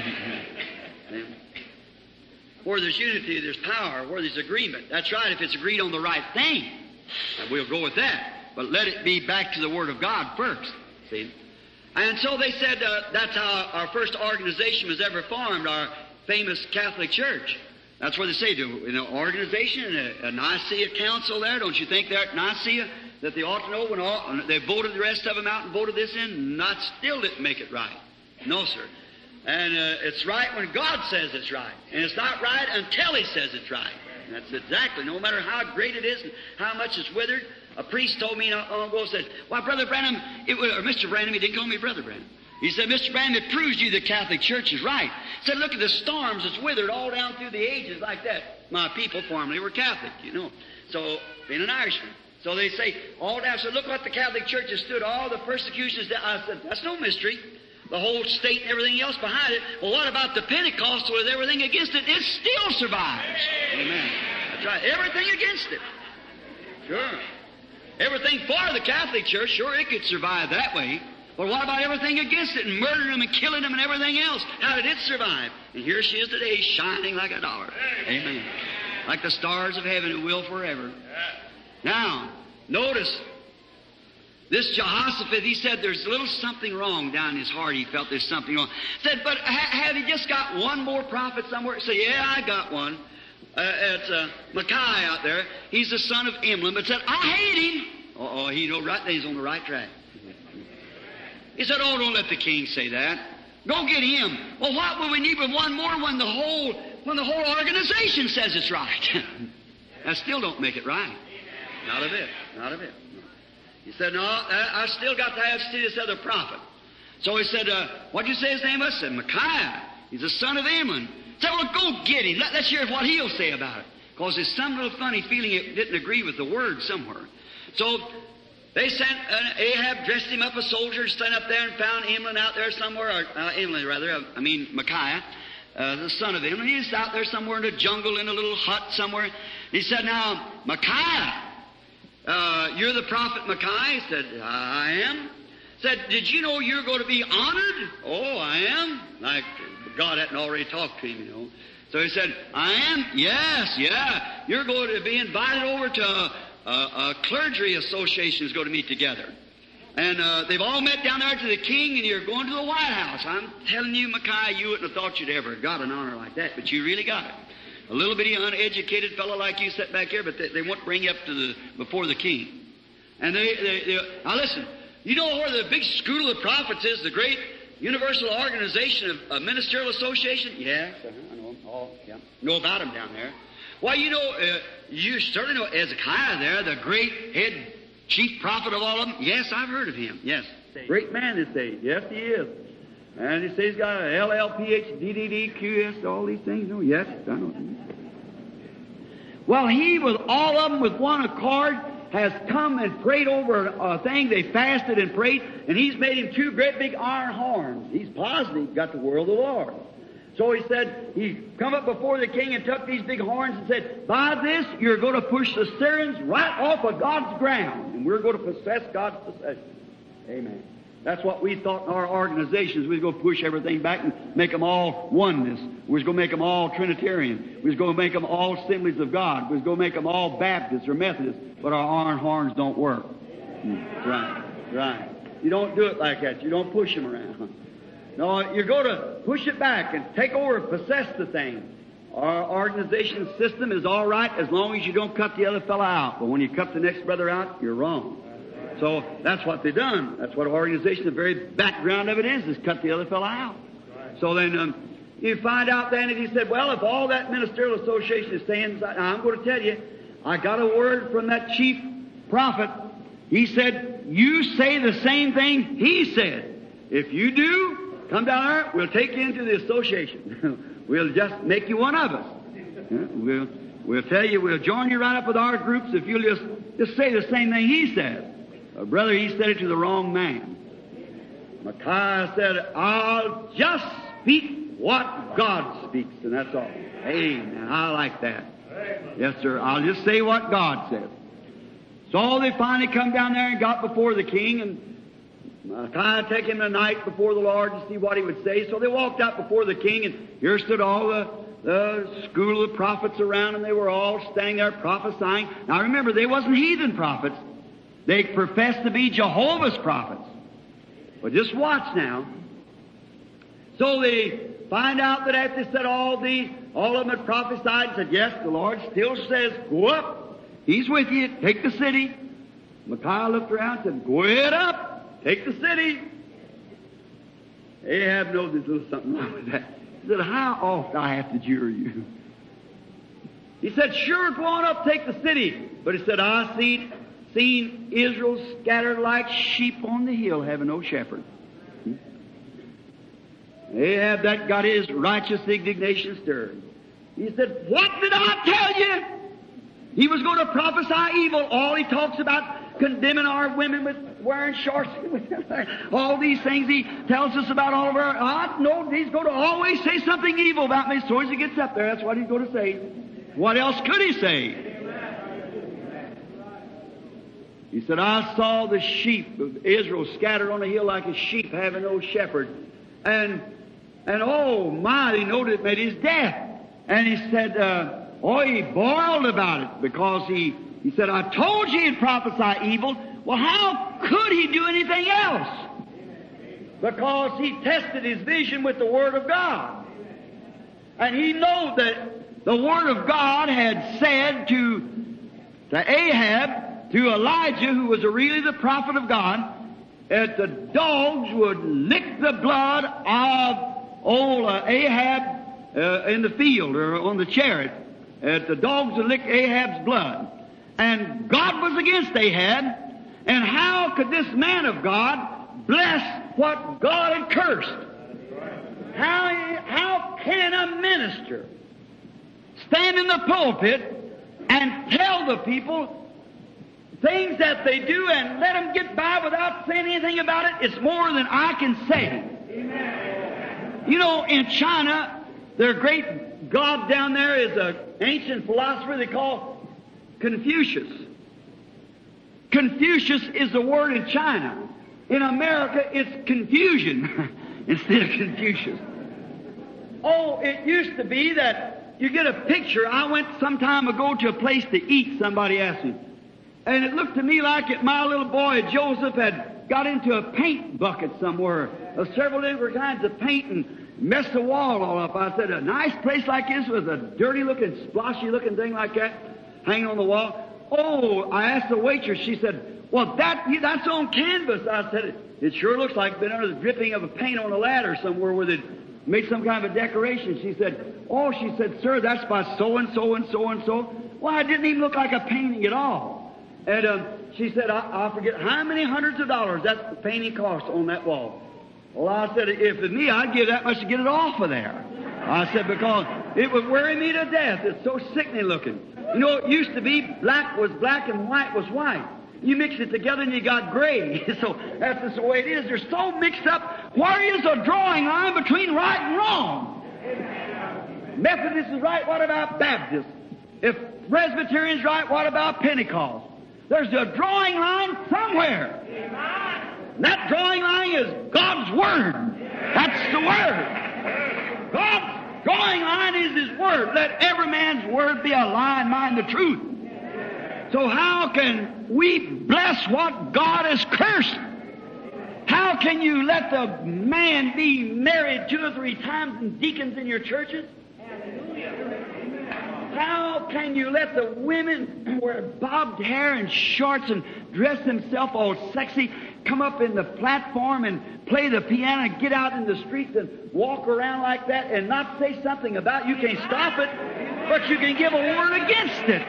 Where there's unity, there's power. Where there's agreement. That's right, if it's agreed on the right thing. And we'll go with that. But let it be back to the Word of God first. See? And so they said uh, that's how our first organization was ever formed, our famous Catholic Church. That's what they say, do an organization and a, a Nicaea council there. Don't you think there at Nicaea that they ought to know when all, they voted the rest of them out and voted this in? Not still didn't make it right. No, sir. And uh, it's right when God says it's right. And it's not right until He says it's right. And that's exactly, no matter how great it is and how much it's withered. A priest told me not long ago, said, why, Brother Branham, it was, or Mister Branham, he didn't call me Brother Branham. He said, Mister Branham, it proves to you the Catholic Church is right. He said, look at the storms that's withered all down through the ages like that. My people formerly were Catholic, you know. So, being an Irishman. So they say, all down, so look what the Catholic Church has stood, all the persecutions. That, I said, that's no mystery. The whole state and everything else behind it. Well, what about the Pentecostal with everything against it? It still survives. Amen. That's right. Everything against it. Sure. Everything for the Catholic Church, sure, it could survive that way. But what about everything against it and murdering them and killing them and everything else? How did it survive? And here she is today, shining like a dollar. Amen. Like the stars of heaven, it will forever. Now, notice, this Jehoshaphat, he said there's a little something wrong down in his heart. He felt there's something wrong. Said, but ha- have you just got one more prophet somewhere? Said, yeah, I got one. Uh, it's uh, Micaiah out there. He's the son of Imlan. But said, I hate him. Oh, he know right there. He's on the right track. He said, oh, don't let the king say that. Go get him. Well, what will we need with one more when the whole when the whole organization says it's right? That still don't make it right. Not a bit. Not a bit. He said, no, I, I still got to have to see this other prophet. So he said, uh, what'd you say his name was? I said, Micaiah. He's the son of Imlan. He said, well, go get him. Let, let's hear what he'll say about it. Because there's some little funny feeling it didn't agree with the word somewhere. So They sent uh, Ahab, dressed him up a soldier, stand up there and found Imlan out there somewhere, or uh, Imlan rather, uh, I mean Micaiah, uh, the son of Imlan. He's out there somewhere in the jungle in a little hut somewhere. He said, "Now, Micaiah, uh, you're the prophet Micaiah." He said, "I am." Said, "Did you know you're going to be honored?" "Oh, I am." Like God hadn't already talked to him, you know. So he said, "I am." "Yes, yeah. You're going to be invited over to a, a, a clergy association is going to meet together. And uh, they've all met down there to the king, and you're going to the White House." I'm telling you, Micaiah, you wouldn't have thought you'd ever got an honor like that, but you really got it. A little bitty uneducated fellow like you sat back here, but they, they won't bring you up to the before the king. And they, they, they now listen. You know where the big school of the prophets is, the great universal organization of a ministerial association? Yes, uh-huh, I know them all. Yeah, know about them down there. Well, you know, uh, you certainly know Hezekiah there, the great head chief prophet of all of them. Yes, I've heard of him. Yes, great man, they say. Yes, he is. And he says he's got a L L, P H D, D D, Q S, all these things. No, yes, I know. Well, he with all of them with one accord has come and prayed over a thing. They fasted and prayed, and he's made him two great big iron horns. He's positive got the word of the Lord. So he said, he come up before the king and took these big horns and said, "By this you're going to push the Syrians right off of God's ground, and we're going to possess God's possession." Amen. That's what we thought in our organizations. We was going to push everything back and make them all oneness. We was going to make them all Trinitarian. We was going to make them all Assemblies of God. We was going to make them all Baptists or Methodists. But our iron horns don't work. Mm, right, right. You don't do it like that. You don't push them around. No, you're going to push it back and take over and possess the thing. Our organization system is all right as long as you don't cut the other fellow out. But when you cut the next brother out, you're wrong. So that's what they've done. That's what organization, the very background of it is, is cut the other fellow out. So then um, you find out then, if he said, "Well, if all that ministerial association is saying," now I'm going to tell you, I got a word from that chief prophet. He said, "You say the same thing he said. If you do, come down there, we'll take you into the association. We'll just make you one of us. We'll, we'll tell you, we'll join you right up with our groups if you'll just, just say the same thing he said." Uh, brother, he said it to the wrong man. Micaiah said, "I'll just speak what God speaks," and that's all. Amen. I like that. Yes, sir. I'll just say what God says. So they finally come down there and got before the king, and Micaiah take him the night before the Lord to see what he would say. So they walked out before the king, and here stood all the, the school of prophets around, and they were all standing there prophesying. Now remember, they wasn't heathen prophets. They professed to be Jehovah's prophets. But just watch now. So they find out that after they said all the, all of them had prophesied and said, "Yes, the Lord still says, go up. He's with you. Take the city." Micaiah looked around and said, "Go ahead up. Take the city." Ahab knows there's a little something wrong with that. He said, "How oft I have to jury you?" He said, "Sure, go on up, take the city." But he said, "I see seen Israel scattered like sheep on the hill, having no shepherd." Hmm? Ahab, that got his righteous indignation stirred. He said, "What did I tell you?" He was going to prophesy evil. All he talks about condemning our women with wearing shorts, all these things he tells us about all of our. I know he's going to always say something evil about me. As soon as he gets up there, that's what he's going to say. What else could he say? He said, "I saw the sheep of Israel scattered on the hill like a sheep having no shepherd. And, and oh my, he noted it made his death." And he said, uh, oh, he boiled about it because he, he said, "I told you he'd prophesy evil." Well, how could he do anything else? Because he tested his vision with the Word of God. And he knew that the Word of God had said to, to Ahab, through Elijah, who was really the prophet of God, that the dogs would lick the blood of old uh, Ahab uh, in the field or on the chariot. That the dogs would lick Ahab's blood. And God was against Ahab. And how could this man of God bless what God had cursed? How, how can a minister stand in the pulpit and tell the people things that they do and let them get by without saying anything about it, it's more than I can say. Amen. You know, in China, their great god down there is an ancient philosopher they call Confucius. Confucius is the word in China. In America, it's confusion instead of Confucius. Oh, it used to be that you get a picture. I went some time ago to a place to eat, somebody asked me. And it looked to me like it, my little boy Joseph had got into a paint bucket somewhere, of several different kinds of paint, and messed the wall all up. I said, a nice place like this with a dirty-looking, splotchy-looking thing like that hanging on the wall. Oh, I asked the waitress. She said, well, that that's on canvas. I said, it, it sure looks like been under the dripping of a paint on a ladder somewhere where they made some kind of a decoration. She said, oh, she said, sir, that's by so-and-so and so-and-so. Well, it didn't even look like a painting at all. And um, she said, I, I forget how many hundreds of dollars that the painting cost on that wall. Well, I said, if it me, I'd give that much to get it off of there. I said, because it would worry me to death. It's so sickening looking. You know, it used to be black was black and white was white. You mix it together and you got gray. So that's just the way it is. They're so mixed up. Where is a drawing line between right and wrong? Methodist is right, what about Baptist? If Presbyterian's right, what about Pentecost? There's a drawing line somewhere. That drawing line is God's Word. That's the Word. God's drawing line is His Word. Let every man's word be a lie and mine the truth. So how can we bless what God has cursed? How can you let the man be married two or three times and deacons in your churches? How can you let the women wear bobbed hair and shorts and dress themselves all sexy, come up in the platform and play the piano and get out in the streets and walk around like that and not say something about it? You can't stop it, but you can give a word against it.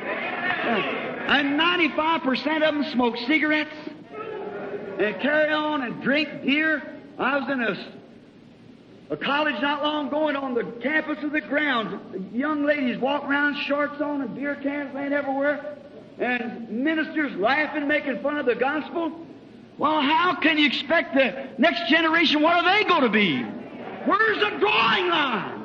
And ninety-five percent of them smoke cigarettes and carry on and drink beer. I was in a, a college not long ago, and on the campus of the grounds, young ladies walk around, shorts on and beer cans laying everywhere, and ministers laughing, making fun of the gospel. Well, how can you expect the next generation, what are they going to be? Where's the drawing line?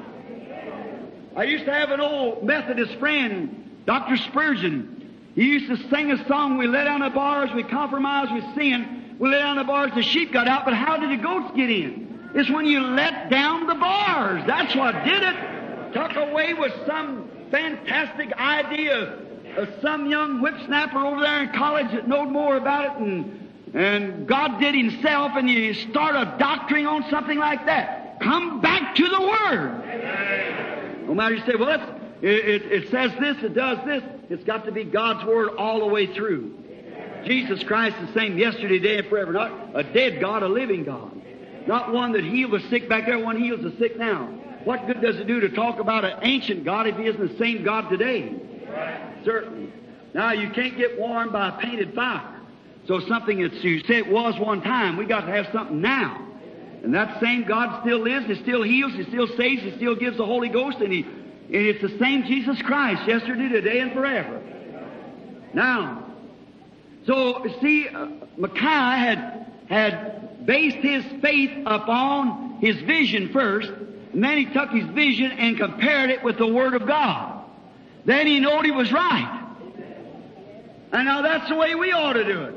I used to have an old Methodist friend, Doctor Spurgeon. He used to sing a song, we let down the bars, we compromised with sin, we let down the bars, the sheep got out, but how did the goats get in? It's when you let down the bars. That's what did it. Tuck away with some fantastic idea of some young whipsnapper over there in college that knowed more about it, and, and God did Himself, and you start a doctrine on something like that. Come back to the Word. No matter you say, well, that's, it, it, it says this, it does this. It's got to be God's Word all the way through. Jesus Christ is the same yesterday, today, and forever. Not a dead God, a living God. Not one that healed the sick back there, one heals the sick now. What good does it do to talk about an ancient God if He isn't the same God today? Certainly. Now, you can't get warmed by a painted fire. So something that you say it was one time, we got to have something now. And that same God still lives, He still heals, He still saves, He still gives the Holy Ghost, and He and it's the same Jesus Christ, yesterday, today, and forever. Now, so, see, uh, Micaiah had, had based his faith upon his vision first, and then he took his vision and compared it with the Word of God. Then he knew he was right. And now that's the way we ought to do it.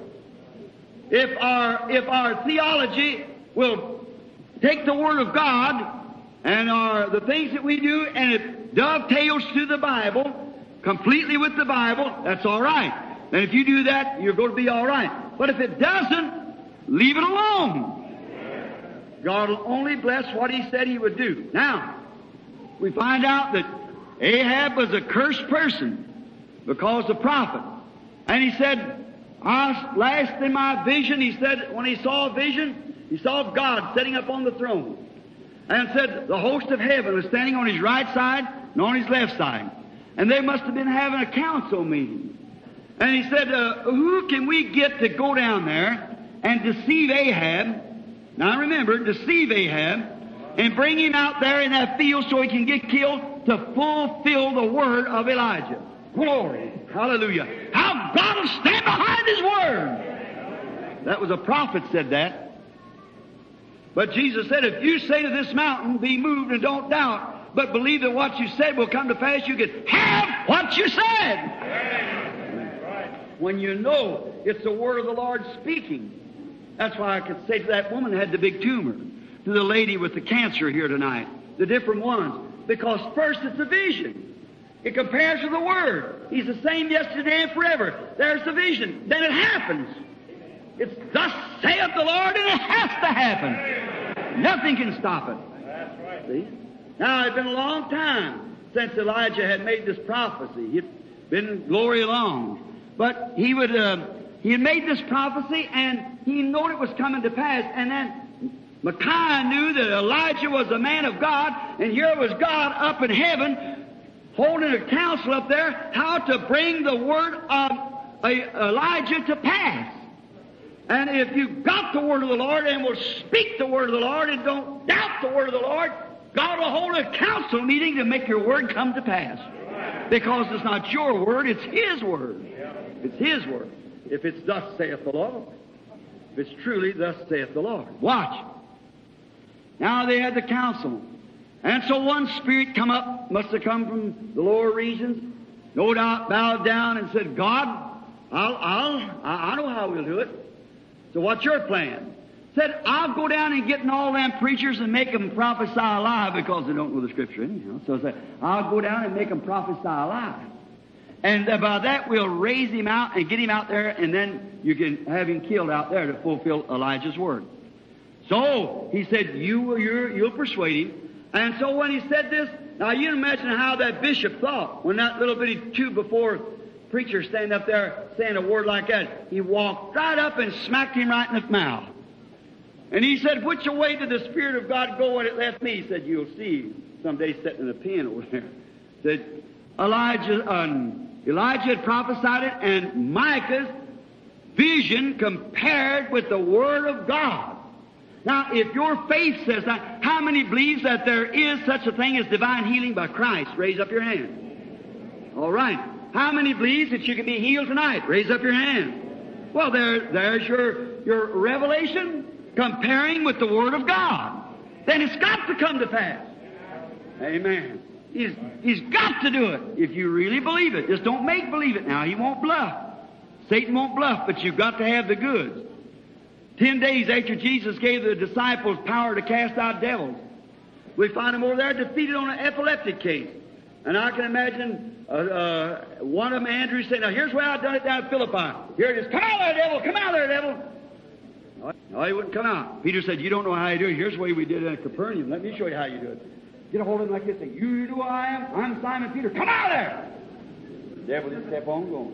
If our, if our theology will take the Word of God and our, the things that we do, and it dovetails to the Bible, completely with the Bible, that's all right. And if you do that, you're going to be all right. But if it doesn't, leave it alone. God will only bless what He said He would do. Now, we find out that Ahab was a cursed person because the prophet. And he said, I last in my vision, he said, when he saw a vision, he saw God sitting up on the throne. And said, the host of heaven was standing on His right side and on His left side. And they must have been having a council meeting. And he said, uh, who can we get to go down there and deceive Ahab? Now remember, deceive Ahab and bring him out there in that field so he can get killed to fulfill the word of Elijah. Glory. Hallelujah. How God will stand behind His Word. That was a prophet said that. But Jesus said, if you say to this mountain, be moved and don't doubt, but believe that what you said will come to pass, you can have what you said. When you know it's the Word of the Lord speaking. That's why I could say to that woman who had the big tumor, to the lady with the cancer here tonight, the different ones. Because first it's a vision. It compares with the Word. He's the same yesterday and forever. There's the vision. Then it happens. It's thus saith the Lord, and it has to happen. Nothing can stop it. That's right. See? Now, it's been a long time since Elijah had made this prophecy. He'd been glory long. But he would, uh, he had made this prophecy, and he knew it was coming to pass. And then Micaiah knew that Elijah was a man of God, and here was God up in heaven holding a council up there how to bring the word of Elijah to pass. And if you've got the word of the Lord and will speak the word of the Lord and don't doubt the word of the Lord, God will hold a council meeting to make your word come to pass. Because it's not your word, it's His word. It's His word. If it's thus saith the Lord. If it's truly thus saith the Lord. Watch. Now they had the council. And so one spirit come up, must have come from the lower regions, no doubt bowed down and said, God, I'll, I'll, I know how we'll do it. So what's your plan? Said, I'll go down and get in all them preachers and make them prophesy a lie because they don't know the Scripture anyhow. So I said, I'll go down and make them prophesy a lie. And by that we'll raise him out and get him out there, and then you can have him killed out there to fulfill Elijah's word. So he said, you, you're, you'll persuade him. And so when he said this, now you imagine how that bishop thought when that little bitty two before preacher standing up there saying a word like that. He walked right up and smacked him right in the mouth. And he said, which way did the Spirit of God go when it left me? He said, you'll see someday sitting in a pen over there. He said, Elijah, um, Elijah had prophesied it, and Micah's vision compared with the Word of God. Now, if your faith says that, how many believes that there is such a thing as divine healing by Christ? Raise up your hand. All right. How many believes that you can be healed tonight? Raise up your hand. Well, there, there's your, your revelation comparing with the Word of God. Then it's got to come to pass. Amen. He's, he's got to do it if you really believe it. Just don't make believe it now. He won't bluff. Satan won't bluff, but you've got to have the goods. Ten days after Jesus gave the disciples power to cast out devils, we find them over there defeated on an epileptic case. And I can imagine uh, uh, one of them, Andrew, saying, now here's where I've done it down at Philippi. Here it is. Come out there, devil. Come out there, devil. No, he wouldn't come out. Peter said, you don't know how you do it. Here's the way we did it at Capernaum. Let me show you how you do it. Get a hold of him like this. Say, you know who I am? I'm Simon Peter. Come out there. The devil just kept on going.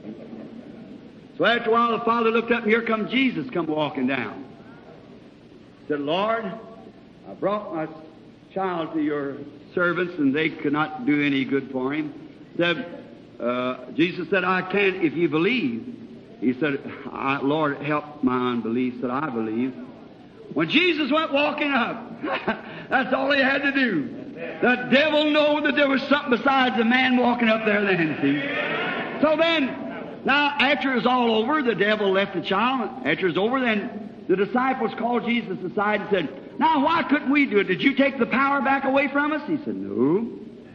So after a while, the Father looked up, and here comes Jesus come walking down. He said, Lord, I brought my child to your servants, and they could not do any good for him. Said, uh, Jesus said, I can if you believe. He said, I, Lord, help my unbelief. Said, I believe. When Jesus went walking up, that's all he had to do. The devil knew that there was something besides a man walking up there then, see. So then, now, after it was all over, the devil left the child. After it was over, then the disciples called Jesus aside and said, now, why couldn't we do it? Did you take the power back away from us? He said, no.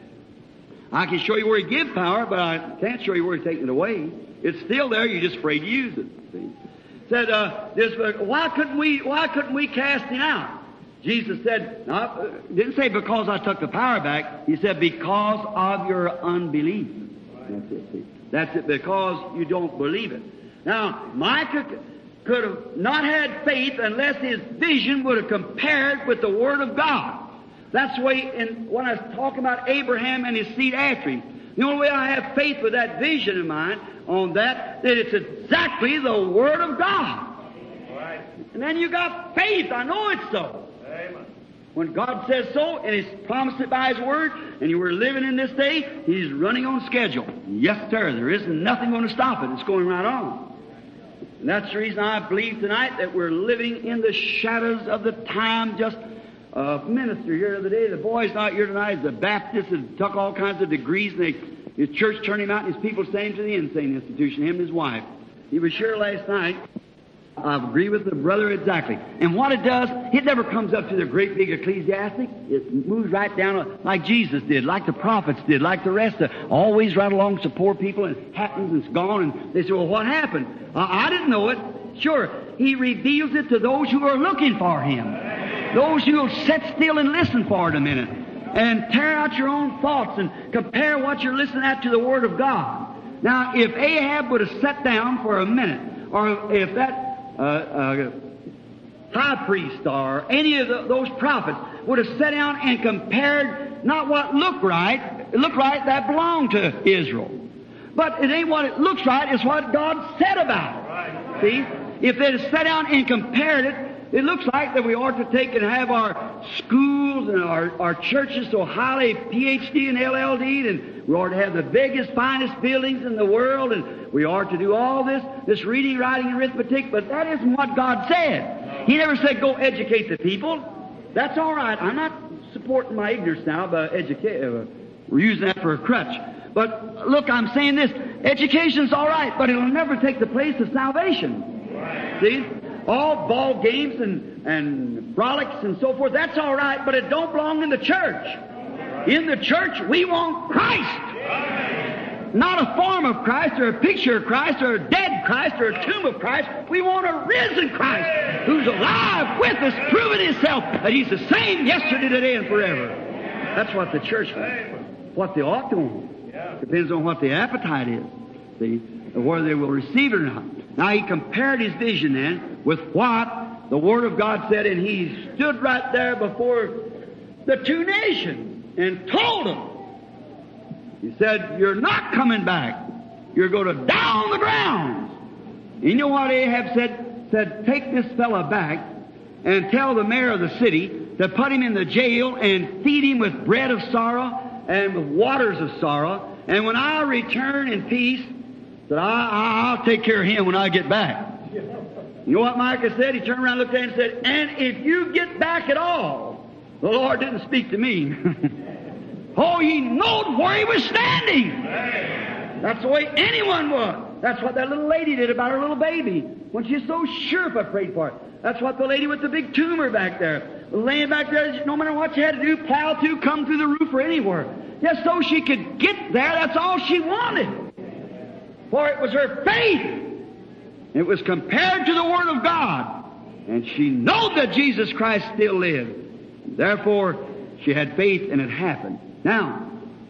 I can show you where he gave power, but I can't show you where he's taking it away. It's still there. You're just afraid to use it. See? Said, uh, this, uh, why couldn't we? Why couldn't we cast him out? Jesus said, no, uh, didn't say because I took the power back. He said because of your unbelief. That's it. See? That's it. Because you don't believe it. Now, Micah could have not had faith unless his vision would have compared with the Word of God. That's the way. In, when I was talking about Abraham and his seed after him, the only way I have faith with that vision of mine on that, that it's exactly the Word of God. Right. And then you got faith. I know it's so. Amen. When God says so, and He's promised it by His Word, and you were living in this day, He's running on schedule. Yes, sir. There isn't nothing going to stop it. It's going right on. And that's the reason I believe tonight that we're living in the shadows of the time just uh, minister here the other day. The boy's not here tonight. He's a Baptist and took all kinds of degrees, and they, his church turned him out, and his people sent him to the insane institution, him and his wife. He was here last night. I agree with the brother exactly. And what it does, it never comes up to the great big ecclesiastic. It moves right down like Jesus did, like the prophets did, like the rest of always right along to poor people, and it happens and it's gone. And they say, well, what happened? Uh, I didn't know it. Sure, He reveals it to those who are looking for Him. Those who will sit still and listen for it a minute. And tear out your own thoughts and compare what you're listening at to the Word of God. Now, if Ahab would have sat down for a minute, or if that Uh, uh, high priest or any of the, those prophets would have sat down and compared not what looked right, it looked right, that belonged to Israel. But it ain't what it looks right, it's what God said about it. Right. See? If they'd have sat down and compared it, it looks like that we ought to take and have our schools and our, our churches so highly P H D and L L D, and we ought to have the biggest, finest buildings in the world, and we ought to do all this, this reading, writing, and arithmetic, but that isn't what God said. He never said, go educate the people. That's all right. I'm not supporting my ignorance now by educate, uh, we're using that for a crutch. But look, I'm saying this, education's all right, but it'll never take the place of salvation. See? All ball games and, and frolics and so forth, that's all right, but it don't belong in the church. In the church, we want Christ. Not a form of Christ or a picture of Christ or a dead Christ or a tomb of Christ. We want a risen Christ who's alive with us, proving Himself that He's the same yesterday, today, and forever. That's what the church wants. What they ought to want. Depends on what the appetite is. See? Or whether they will receive it or not. Now, he compared his vision then with what the Word of God said, and he stood right there before the two nations and told them. He said, you're not coming back. You're going to die on the ground. You know what Ahab said? Said, take this fella back and tell the mayor of the city to put him in the jail and feed him with bread of sorrow and with waters of sorrow. And when I return in peace, that I, I'll take care of him when I get back. You know what Micah said? He turned around, looked at him, and said, and if you get back at all, the Lord didn't speak to me. Oh, he knowed where he was standing. That's the way anyone would. That's what that little lady did about her little baby. When she's so sure if I prayed for it. That's what the lady with the big tumor back there, laying back there, no matter what she had to do, plow through, come through the roof or anywhere. Just so she could get there, that's all she wanted. For it was her faith. It was compared to the Word of God. And she knew that Jesus Christ still lived. Therefore, she had faith and it happened. Now,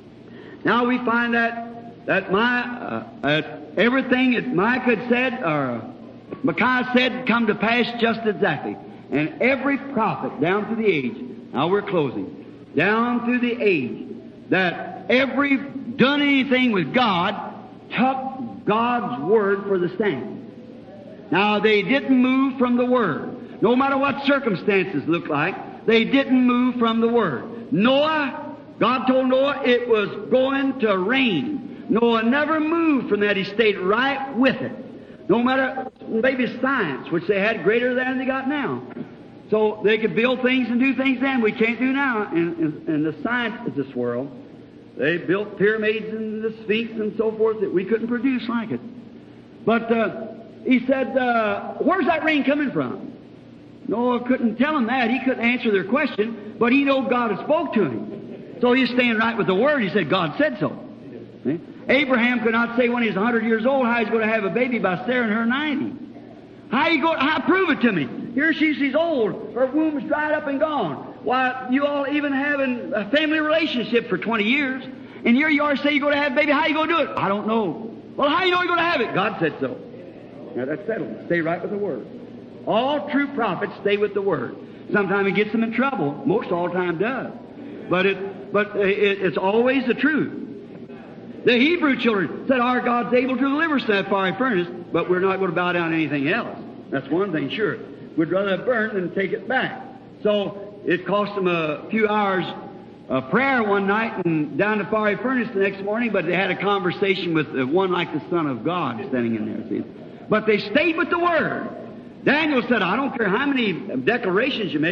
now we find that, that my, uh, uh, everything that Micah had said, or Micaiah said, come to pass just exactly. And every prophet down through the age, now we're closing, down through the age, that every done anything with God took God's Word for the stand. Now, they didn't move from the Word. No matter what circumstances looked like, they didn't move from the Word. Noah, God told Noah it was going to rain. Noah never moved from that. He stayed right with it. No matter, maybe science, which they had greater than they got now. So they could build things and do things then we can't do now in, in, in the science of this world. They built pyramids and the Sphinx and so forth that we couldn't produce like it. But uh, he said, uh, where's that rain coming from? Noah couldn't tell him that. He couldn't answer their question, but he knew God had spoke to him. So he's staying right with the Word. He said, God said so. See? Abraham could not say when he's one hundred years old how he's going to have a baby by Sarah and her ninety. How you go? How prove it to me? Here she, she's old. Her womb's dried up and gone. Why, you all even having a family relationship for twenty years, and here you are say you're going to have a baby. How you going to do it? I don't know. Well, how you know you're going to have it? God said so. Now that's settled. Stay right with the Word. All true prophets stay with the Word. Sometimes it gets them in trouble. Most all the time does. But it, but it, it's always the truth. The Hebrew children said, our God's able to deliver us from that fiery furnace, but we're not going to bow down to anything else. That's one thing, sure. We'd rather burn than take it back. So it cost them a few hours of prayer one night and down the fiery furnace the next morning, but they had a conversation with one like the Son of God standing in there, see. But they stayed with the Word. Daniel said, I don't care how many declarations you make,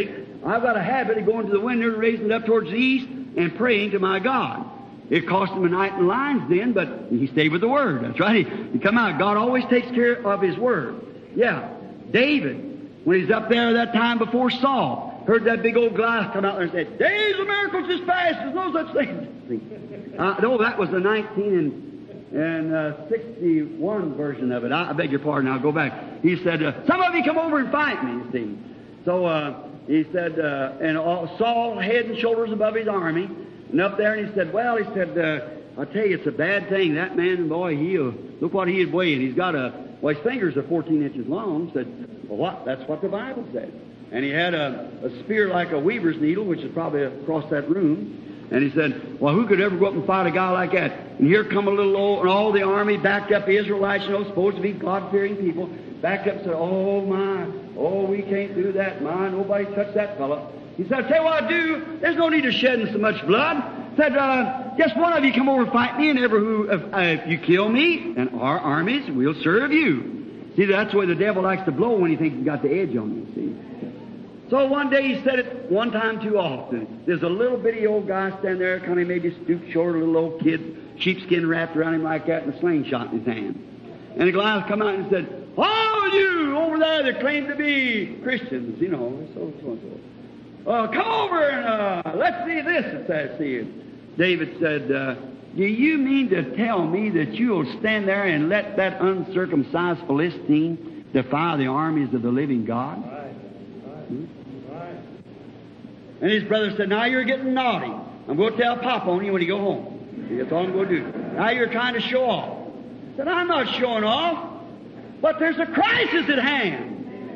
I've got a habit of going to the window and raising it up towards the east and praying to my God. It cost him a night in the lines then, but he stayed with the Word. That's right. He, he come out. God always takes care of His Word. Yeah. David, when he's up there that time before Saul, heard that big old Goliath come out there and said, days of miracles is past. There's no such thing. Uh, no, that was the nineteen and, and uh, sixty-one version of it. I, I beg your pardon. I'll go back. He said, uh, some of you come over and fight me, you see. So uh, he said, uh, and all, Saul head and shoulders above his army. And up there, and he said, well, he said, uh, I'll tell you, it's a bad thing. That man, boy, he, uh, look what he is weighing. He's got a, well, his fingers are fourteen inches long. Said, well, what? That's what the Bible said. And he had a, a spear like a weaver's needle, which is probably across that room. And he said, well, who could ever go up and fight a guy like that? And here come a little old, and all the army backed up, the Israelites, you know, supposed to be God-fearing people, backed up and said, oh, my, oh, we can't do that, my, nobody touch that fella. He said, tell you what I do, there's no need of shedding so much blood. Said, uh, just one of you come over and fight me, and ever who, if, uh, if you kill me and our armies, we'll serve you. See, that's the way the devil likes to blow when he thinks he's got the edge on you, see. So one day he said it one time too often. There's a little bitty old guy standing there, kind of maybe stooped short, a little old kid, sheepskin wrapped around him like that, and a slingshot in his hand. And the Goliath come out and said, all you over there that claim to be Christians, you know, so, so, and so. Uh, come over and uh, let's see this, it says to you. David said, uh, do you mean to tell me that you'll stand there and let that uncircumcised Philistine defy the armies of the living God? Right. Right. Hmm? Right. And his brother said, now you're getting naughty. I'm going to tell Pop on you when you go home. That's all I'm going to do. Now you're trying to show off. I said, I'm not showing off, but there's a crisis at hand.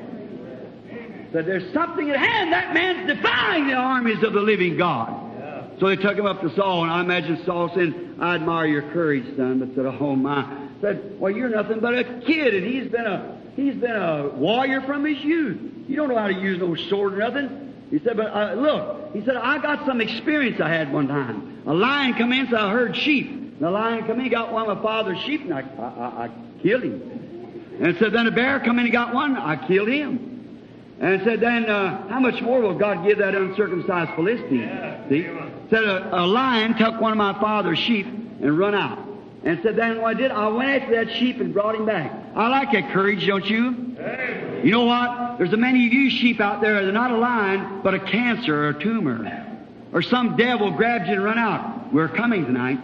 Said, there's something at hand. That man's defying the armies of the living God. Yeah. So they took him up to Saul, and I imagine Saul saying, I admire your courage, son. But said, oh my. Said, well, you're nothing but a kid, and he's been a he's been a warrior from his youth. You don't know how to use no sword or nothing. He said, but uh, look, he said, I got some experience I had one time. A lion come in, so I heard sheep. And the lion come in, got one of my father's sheep, and I, I, I, I killed him. And said, then a bear come in and got one, I killed him. And said, then, uh, how much more will God give that uncircumcised Philistine? Yeah. See? Said, a, a lion took one of my father's sheep and run out. And said, then what I did, I went after that sheep and brought him back. I like that courage, don't you? Hey. You know what? There's a many of you sheep out there, they're not a lion, but a cancer or a tumor. Or some devil grabs you and run out. We're coming tonight.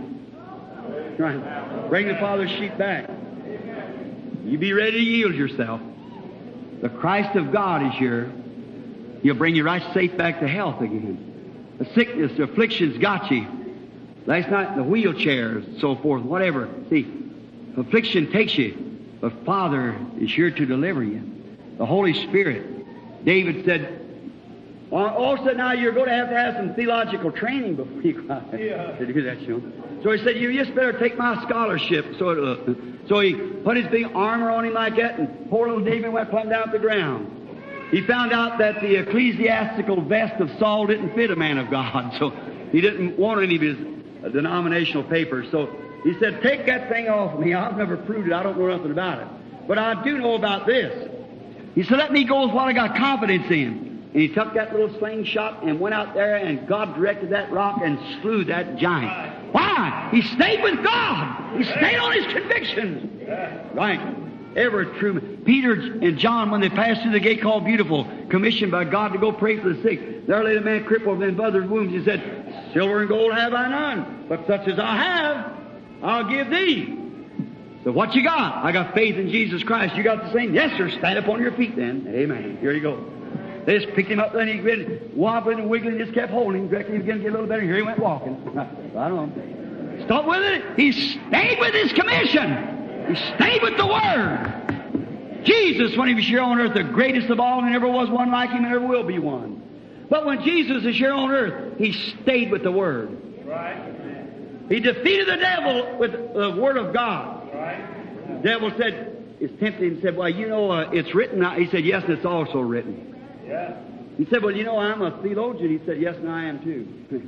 Right. Bring the father's sheep back. You be ready to yield yourself. The Christ of God is here. He'll bring you right safe back to health again. The sickness, the afflictions got you. Last night, the wheelchairs, so forth, whatever. See, affliction takes you, but Father is here to deliver you. The Holy Spirit. David said, also now you're going to have to have some theological training before you go out yeah. to do that, you know. So he said, you just better take my scholarship. So uh, so he put his big armor on him like that, and poor little David went plumb down to the ground. He found out that the ecclesiastical vest of Saul didn't fit a man of God, so he didn't want any of his uh, denominational papers. So he said, take that thing off of me. I've never proved it. I don't know nothing about it. But I do know about this. He said, let me go with what I got confidence in. And he took that little slingshot and went out there, and God directed that rock and slew that giant. Why? He stayed with God. He stayed on his convictions. Right. Ever true. Peter and John, when they passed through the gate called Beautiful, commissioned by God to go pray for the sick, there lay the man crippled in mother's wombs. He said, silver and gold have I none, but such as I have, I'll give thee. So what you got? I got faith in Jesus Christ. You got the same? Yes, sir. Stand up on your feet then. Amen. Here you go. They just picked him up, and he went wobbling and wiggling, just kept holding him. Directly he was going to get a little better. Here he went walking. Right on. Stop with it. He stayed with his commission. He stayed with the Word. Jesus, when he was here on earth, the greatest of all, and there never was one like him, and never will be one. But when Jesus is here on earth, he stayed with the Word. Right. He defeated the devil with the Word of God. Right. The devil said, it's tempting, and said, well, you know, uh, it's written. He said, yes, it's also written. Yeah. He said, well, you know, I'm a theologian. He said, yes, and I am too.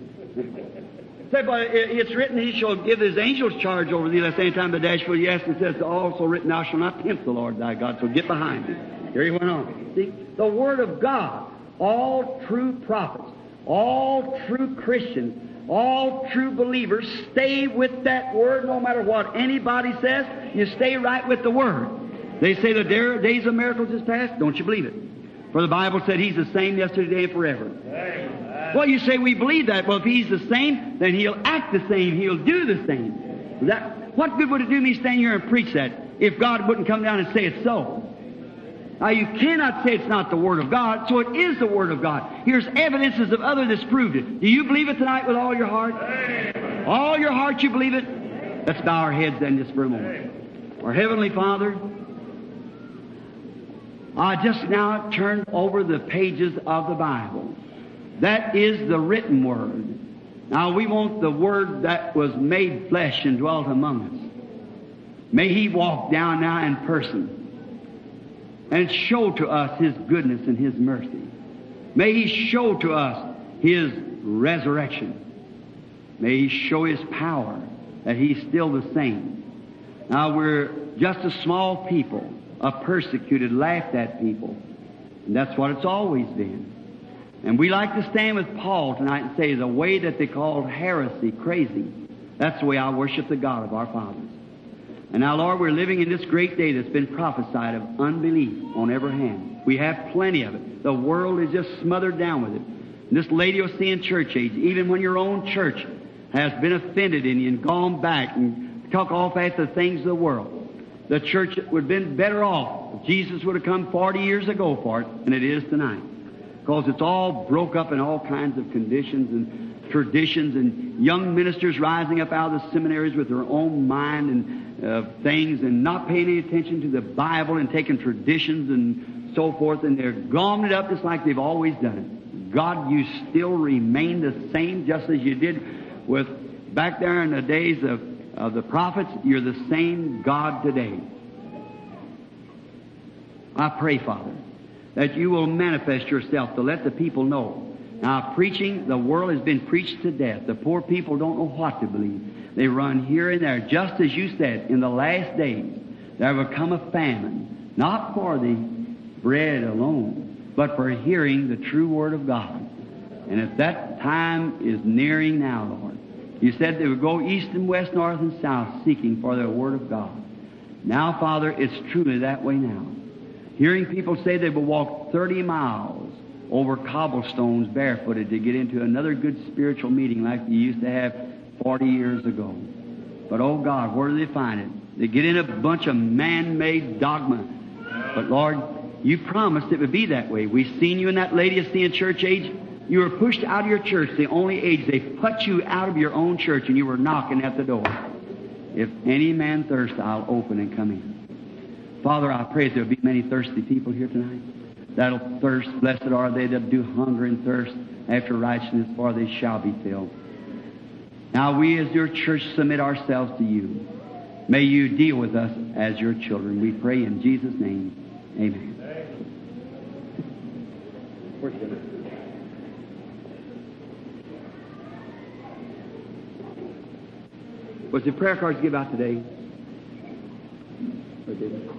He said, but it's written, he shall give his angels charge over thee, lest any time the dash for yes, and it says, also written, thou shalt not tempt the Lord thy God. So get behind me. Here he went on. See, the Word of God all true prophets, all true Christians, all true believers stay with that Word no matter what anybody says. You stay right with the Word. They say the days of miracles is past. Don't you believe it? For the Bible said He's the same yesterday, today, and forever. Amen. Well, you say we believe that. Well, if He's the same, then He'll act the same. He'll do the same. That, what good would it do me standing here and preach that if God wouldn't come down and say it's so? Now, you cannot say it's not the Word of God, so it is the Word of God. Here's evidences of other that's proved it. Do you believe it tonight with all your heart? Amen. All your heart you believe it? Let's bow our heads then just for a moment. Amen. Our Heavenly Father, I just now turned over the pages of the Bible. That is the written Word. Now, we want the Word that was made flesh and dwelt among us. May He walk down now in person and show to us His goodness and His mercy. May He show to us His resurrection. May He show His power, that He's still the same. Now, we're just a small people, a persecuted, laughed at people. And that's what it's always been. And we like to stand with Paul tonight and say the way that they called heresy crazy, that's the way I worship the God of our fathers. And now, Lord, we're living in this great day that's been prophesied of unbelief on every hand. We have plenty of it. The world is just smothered down with it. And this Laodicean church age, even when your own church has been offended in you and gone back and took off after the things of the world, the church would have been better off if Jesus would have come forty years ago for it than it is tonight. Because it's all broke up in all kinds of conditions and traditions, and young ministers rising up out of the seminaries with their own mind and uh, things, and not paying any attention to the Bible and taking traditions and so forth, and they're gomming it up just like they've always done it. God, you still remain the same, just as you did with back there in the days of, of the prophets. You're the same God today. I pray, Father, that you will manifest yourself to let the people know. Now, preaching, the world has been preached to death. The poor people don't know what to believe. They run here and there, just as you said, in the last days, there will come a famine, not for the bread alone, but for hearing the true Word of God. And if that time is nearing now, Lord, you said they would go east and west, north and south, seeking for the Word of God. Now, Father, it's truly that way now. Hearing people say they will walk thirty miles over cobblestones barefooted to get into another good spiritual meeting like you used to have forty years ago. But, oh God, where do they find it? They get in a bunch of man-made dogma. But, Lord, you promised it would be that way. We've seen you in that Laodicean church age. You were pushed out of your church, the only age. They put you out of your own church, and you were knocking at the door. If any man thirst, I'll open and come in. Father, I pray there will be many thirsty people here tonight. That'll thirst. Blessed are they that do hunger and thirst after righteousness, for they shall be filled. Now we as your church submit ourselves to you. May you deal with us as your children. We pray in Jesus' name. Amen. Was the prayer cards give out today? Or did it?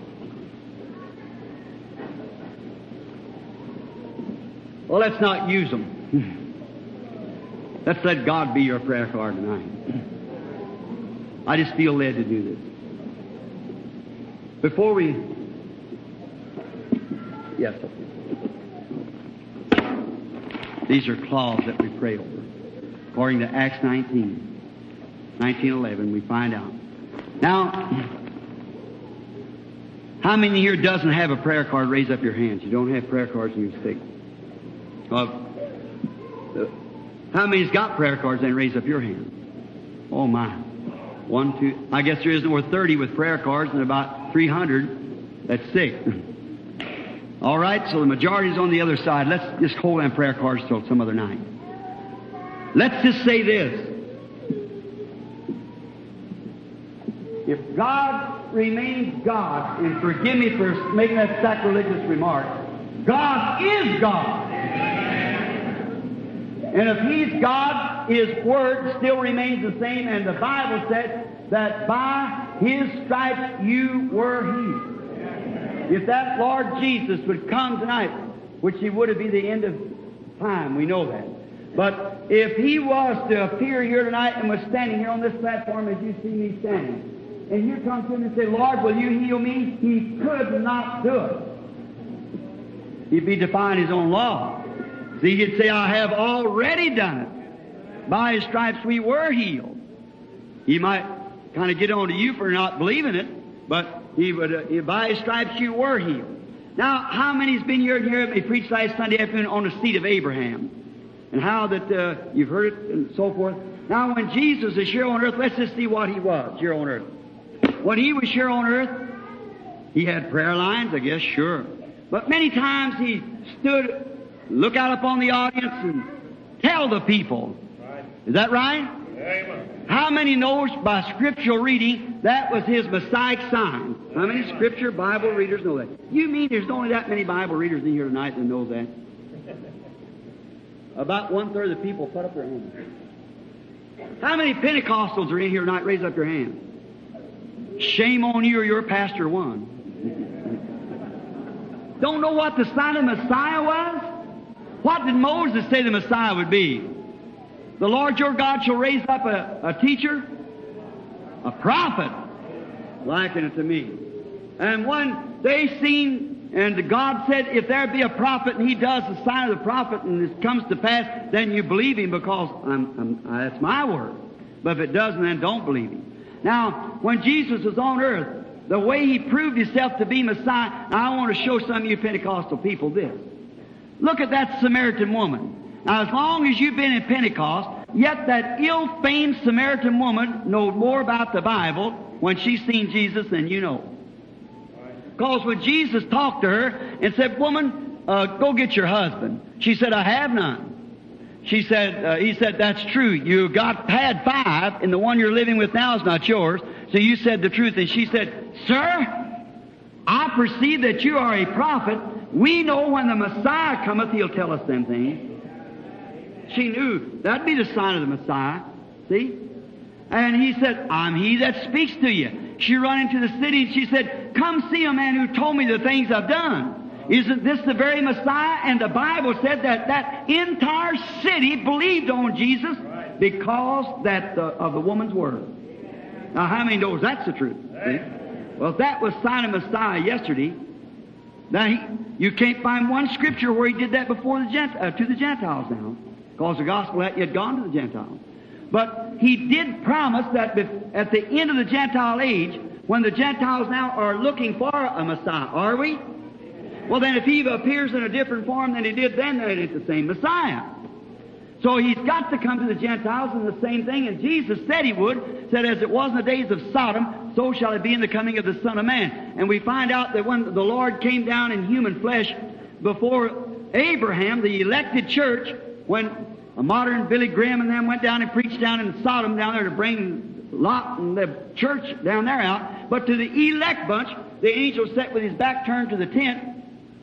Well, let's not use them. Let's let God be your prayer card tonight. I just feel led to do this. Before we... Yes. These are claws that we pray over. According to Acts nineteen, nineteen eleven, we find out. Now, how many here doesn't have a prayer card? Raise up your hands. You don't have prayer cards in your stick. Uh, how many's got prayer cards? Then raise up your hand. Oh my. One, two. I guess there isn't worth thirty with prayer cards and about three hundred that's sick. All right, so the majority's on the other side. Let's just hold on prayer cards till some other night. Let's just say this. If God remains God, and forgive me for making that sacrilegious remark, God is God. And if He's God, His Word still remains the same, and the Bible said that by His stripes you were healed. If that Lord Jesus would come tonight, which He would have been the end of time. We know that. But if He was to appear here tonight and was standing here on this platform as you see me standing, and you come to Him and say, Lord, will you heal me? He could not do it. He'd be defying His own law. See, He'd say, I have already done it. By His stripes we were healed. He might kind of get on to you for not believing it, but He would, uh, by His stripes you were healed. Now, how many's been here and heard me preach last Sunday afternoon on the seed of Abraham? And how that uh, you've heard it and so forth. Now, when Jesus is here on earth, let's just see what He was here on earth. When He was here on earth, He had prayer lines, I guess, sure. But many times He stood, look out upon the audience and tell the people. Is that right? Amen. How many knows by scriptural reading that was His Messiah sign? How many scripture Bible readers know that? You mean there's only that many Bible readers in here tonight that know that? About one-third of the people put up their hands. How many Pentecostals are in here tonight? Raise up your hand. Shame on you or your pastor won. Don't know what the sign of Messiah was? What did Moses say the Messiah would be? The Lord your God shall raise up a, a teacher, a prophet, liken it to me. And when they seen, and God said, if there be a prophet and he does the sign of the prophet and it comes to pass, then you believe him because I'm, I'm, uh, that's my word. But if it doesn't, then don't believe him. Now, when Jesus was on earth, the way He proved Himself to be Messiah, now I want to show some of you Pentecostal people this. Look at that Samaritan woman. Now, as long as you've been in Pentecost, yet that ill-famed Samaritan woman knows more about the Bible when she's seen Jesus than you know. Because when Jesus talked to her and said, woman, uh, go get your husband. She said, I have none. She said, uh, he said, that's true. You got had five, and the one you're living with now is not yours. So you said the truth. And she said, sir, I perceive that you are a prophet. We know when the Messiah cometh, He'll tell us them things. She knew that'd be the sign of the Messiah. See? And he said, I'm He that speaks to you. She ran into the city and she said, come see a man who told me the things I've done. Isn't this the very Messiah? And the Bible said that that entire city believed on Jesus because that the, of the woman's word. Now, how many knows that's the truth? See? Well, if that was sign of Messiah yesterday, now he, you can't find one scripture where He did that before the Gent, uh, to the Gentiles now, because the gospel had yet gone to the Gentiles. But He did promise that at the end of the Gentile age, when the Gentiles now are looking for a Messiah, are we? Well, then if He appears in a different form than He did then, then it's the same Messiah. So He's got to come to the Gentiles in the same thing, and Jesus said He would, said as it was in the days of Sodom, so shall it be in the coming of the Son of Man. And we find out that when the Lord came down in human flesh before Abraham, the elected church, when a modern Billy Graham and them went down and preached down in Sodom down there to bring Lot and the church down there out. But to the elect bunch, the angel sat with his back turned to the tent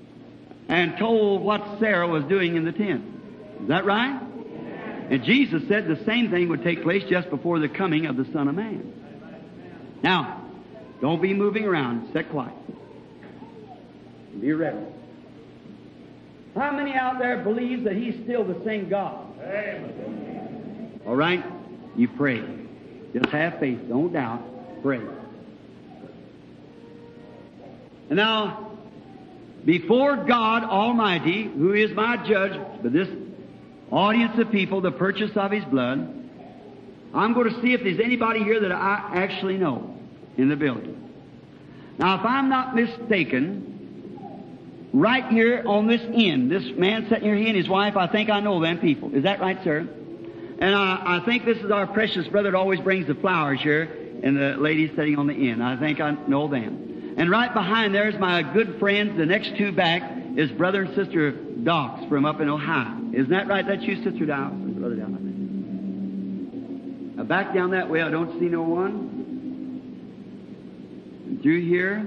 and told what Sarah was doing in the tent. Is that right? And Jesus said the same thing would take place just before the coming of the Son of Man. Now, don't be moving around. Sit quiet. Be ready. How many out there believes that He's still the same God? Amen. All right? You pray. Just have faith. Don't doubt. Pray. And now, before God Almighty, who is my judge, but this audience of people, the purchase of His blood, I'm going to see if there's anybody here that I actually know in the building. Now, if I'm not mistaken, right here on this end, this man sitting here, he and his wife, I think I know them people. Is that right, sir? And I, I think this is our precious brother that always brings the flowers here, and the lady sitting on the end. I think I know them. And right behind there is my good friends. The next two back is brother and sister Docks from up in Ohio. Isn't that right? That's you, Sister Docks, and brother down there. Now back down that way, I don't see no one. Through here.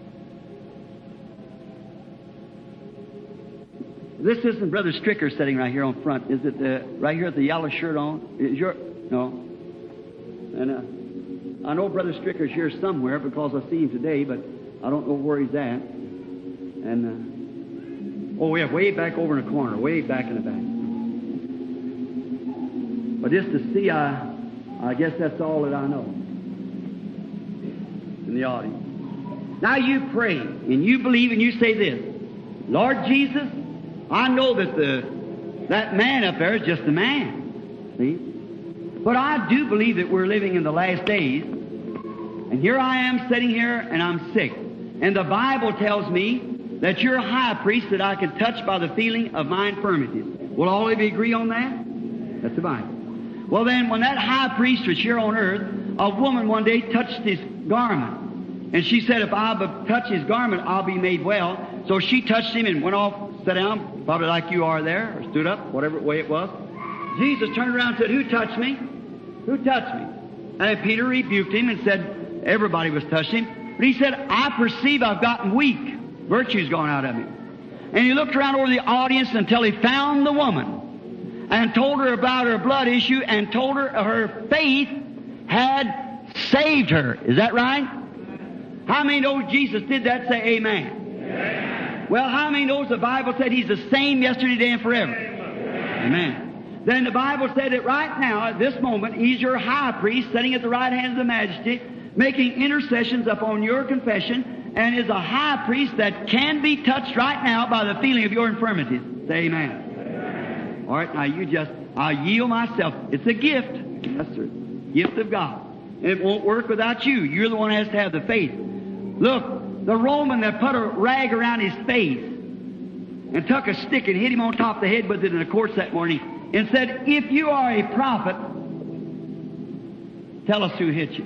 This isn't Brother Stricker sitting right here on front. Is it the, right here with the yellow shirt on? Is your no? And uh, I know Brother Stricker's here somewhere because I see him today, but I don't know where he's at. And uh, oh, yeah, way back over in the corner, way back in the back. But just to see, I, I guess that's all that I know in the audience. Now you pray, and you believe, and you say this, Lord Jesus, I know that the that man up there is just a man. See? But I do believe that we're living in the last days. And here I am sitting here, and I'm sick. And the Bible tells me that you're a high priest that I can touch by the feeling of my infirmities. Will all of you agree on that? That's the Bible. Well then, when that high priest was here on earth, a woman one day touched his garment. And she said, if I but touch his garment, I'll be made well. So she touched him and went off, sat down, probably like you are there, or stood up, whatever way it was. Jesus turned around and said, who touched me? Who touched me? And Peter rebuked him and said, everybody was touching him. But he said, I perceive I've gotten weak. Virtue's gone out of me. And he looked around over the audience until he found the woman and told her about her blood issue and told her her faith had saved her. Is that right? How many know Jesus did that? Say amen. Amen. Well, how many knows the Bible said He's the same yesterday, today, and forever? Amen. Amen. Then the Bible said that right now, at this moment, He's your high priest, sitting at the right hand of the Majesty, making intercessions upon your confession, and is a high priest that can be touched right now by the feeling of your infirmities. Say amen. Amen. All right, now you just, I yield myself. It's a gift. Yes, sir. Gift of God. It won't work without you. You're the one who has to have the faith. Look, the Roman that put a rag around his face and took a stick and hit him on top of the head with it in the courts that morning and said, if you are a prophet, tell us who hit you.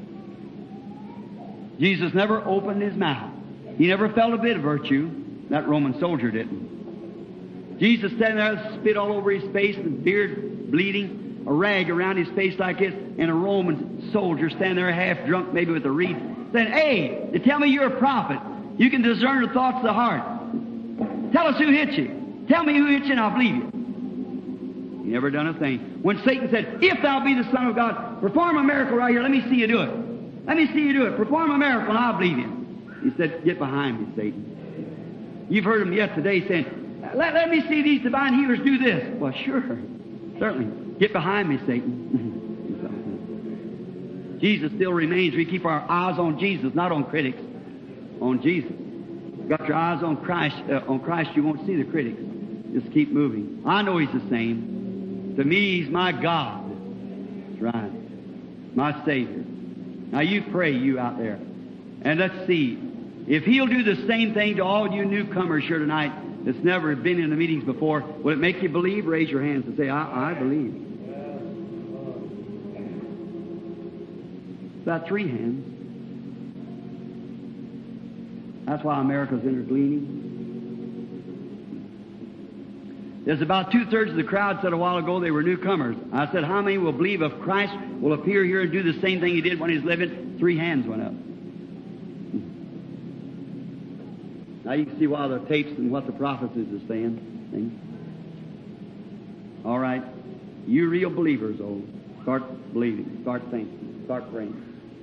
Jesus never opened his mouth. He never felt a bit of virtue. That Roman soldier didn't. Jesus standing there, spit all over his face and beard bleeding, a rag around his face like this, and a Roman soldier standing there half drunk, maybe with a reed, saying, hey, they tell me you're a prophet. You can discern the thoughts of the heart. Tell us who hit you. Tell me who hit you and I'll believe you. He never done a thing. When Satan said, if thou be the Son of God, perform a miracle right here. Let me see you do it. Let me see you do it. Perform a miracle and I'll believe you. He said, get behind me, Satan. You've heard him yet today saying, let, let me see these divine healers do this. Well, sure. Certainly. Get behind me, Satan. Jesus still remains. We keep our eyes on Jesus, not on critics. On Jesus. Got your eyes on Christ. Uh, on Christ, you won't see the critics. Just keep moving. I know He's the same. To me, He's my God. That's right. My Savior. Now you pray, you out there. And let's see. If He'll do the same thing to all you newcomers here tonight that's never been in the meetings before, will it make you believe? Raise your hands and say, I, I believe. About three hands. That's why America's intergleaning. There's about two-thirds of the crowd said a while ago they were newcomers. I said, how many will believe if Christ will appear here and do the same thing He did when He was living? Three hands went up. Now you can see why the tapes and what the prophecies are saying. See? All right. You real believers, oh, start believing, start thinking, start praying.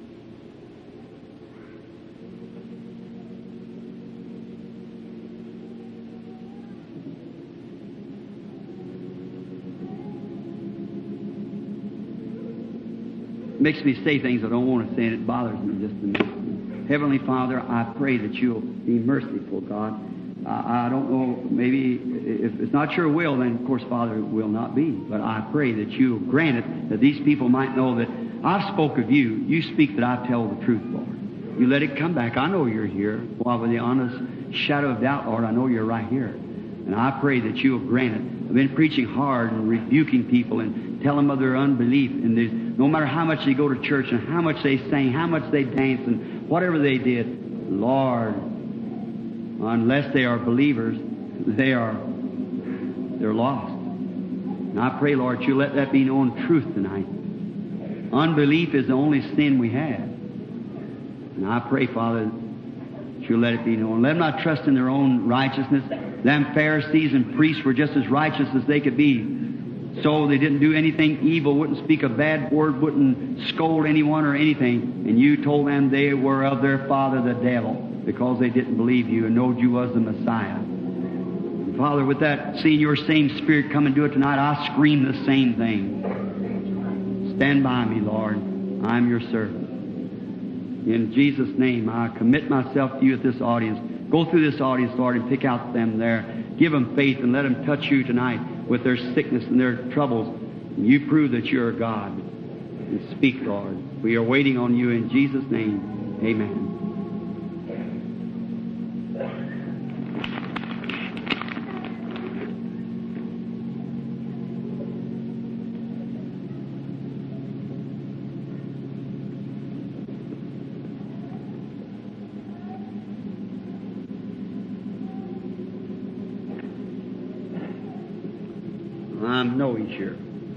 Makes me say things I don't want to say, and it bothers me just a minute. Heavenly Father, I pray that You'll be merciful, God. I, I don't know, maybe if it's not Your will, then of course, Father, it will not be. But I pray that You'll grant it, that these people might know that I've spoke of You. You speak that I tell the truth, Lord. You let it come back. I know You're here. While with the honest shadow of doubt, Lord, I know You're right here. And I pray that You'll grant it. I've been preaching hard and rebuking people and telling them of their unbelief. And no matter how much they go to church and how much they sang, how much they danced and whatever they did, Lord, unless they are believers, they are, they're lost. And I pray, Lord, You let that be known truth tonight. Unbelief is the only sin we have. And I pray, Father, that You let it be known. Let them not trust in their own righteousness. Them Pharisees and priests were just as righteous as they could be. So they didn't do anything evil, wouldn't speak a bad word, wouldn't scold anyone or anything. And You told them they were of their father the devil because they didn't believe You and knowed You was the Messiah. And Father, with that, seeing Your same Spirit come and do it tonight, I scream the same thing. Stand by me, Lord. I'm your servant. In Jesus' name, I commit myself to you at this audience. Go through this audience, Lord, and pick out them there. Give them faith and let them touch you tonight with their sickness and their troubles. You prove that you're God. And speak, Lord. We are waiting on you in Jesus' name. Amen. I know he's here.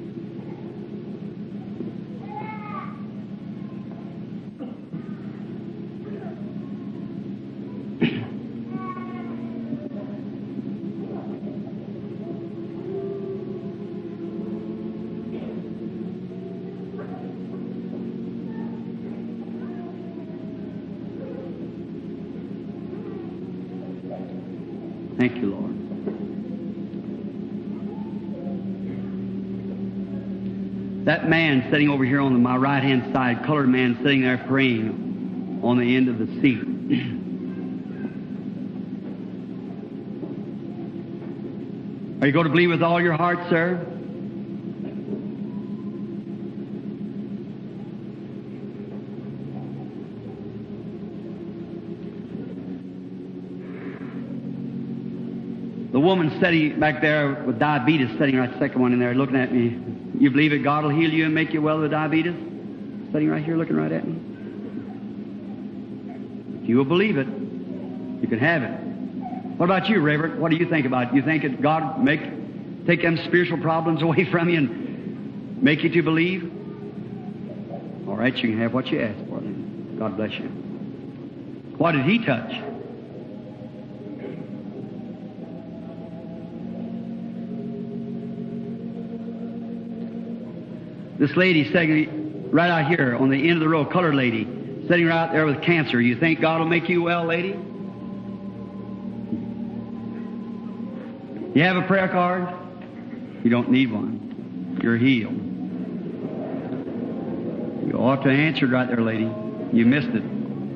Thank you, Lord. That man sitting over here on my right-hand side, colored man sitting there praying on the end of the seat. Are you going to believe with all your heart, sir? The woman sitting back there with diabetes, sitting right, second one in there, looking at me. You believe that God will heal you and make you well with diabetes? Sitting right here, looking right at me. If you will believe it, you can have it. What about you, Reverend? What do you think about it? You think that God make take them spiritual problems away from you and make you to believe? All right, you can have what you ask for. Then. God bless you. What did He touch? This lady sitting right out here on the end of the row, colored lady, sitting right out there with cancer. You think God will make you well, lady? You have a prayer card? You don't need one. You're healed. You ought to answer right there, lady. You missed it.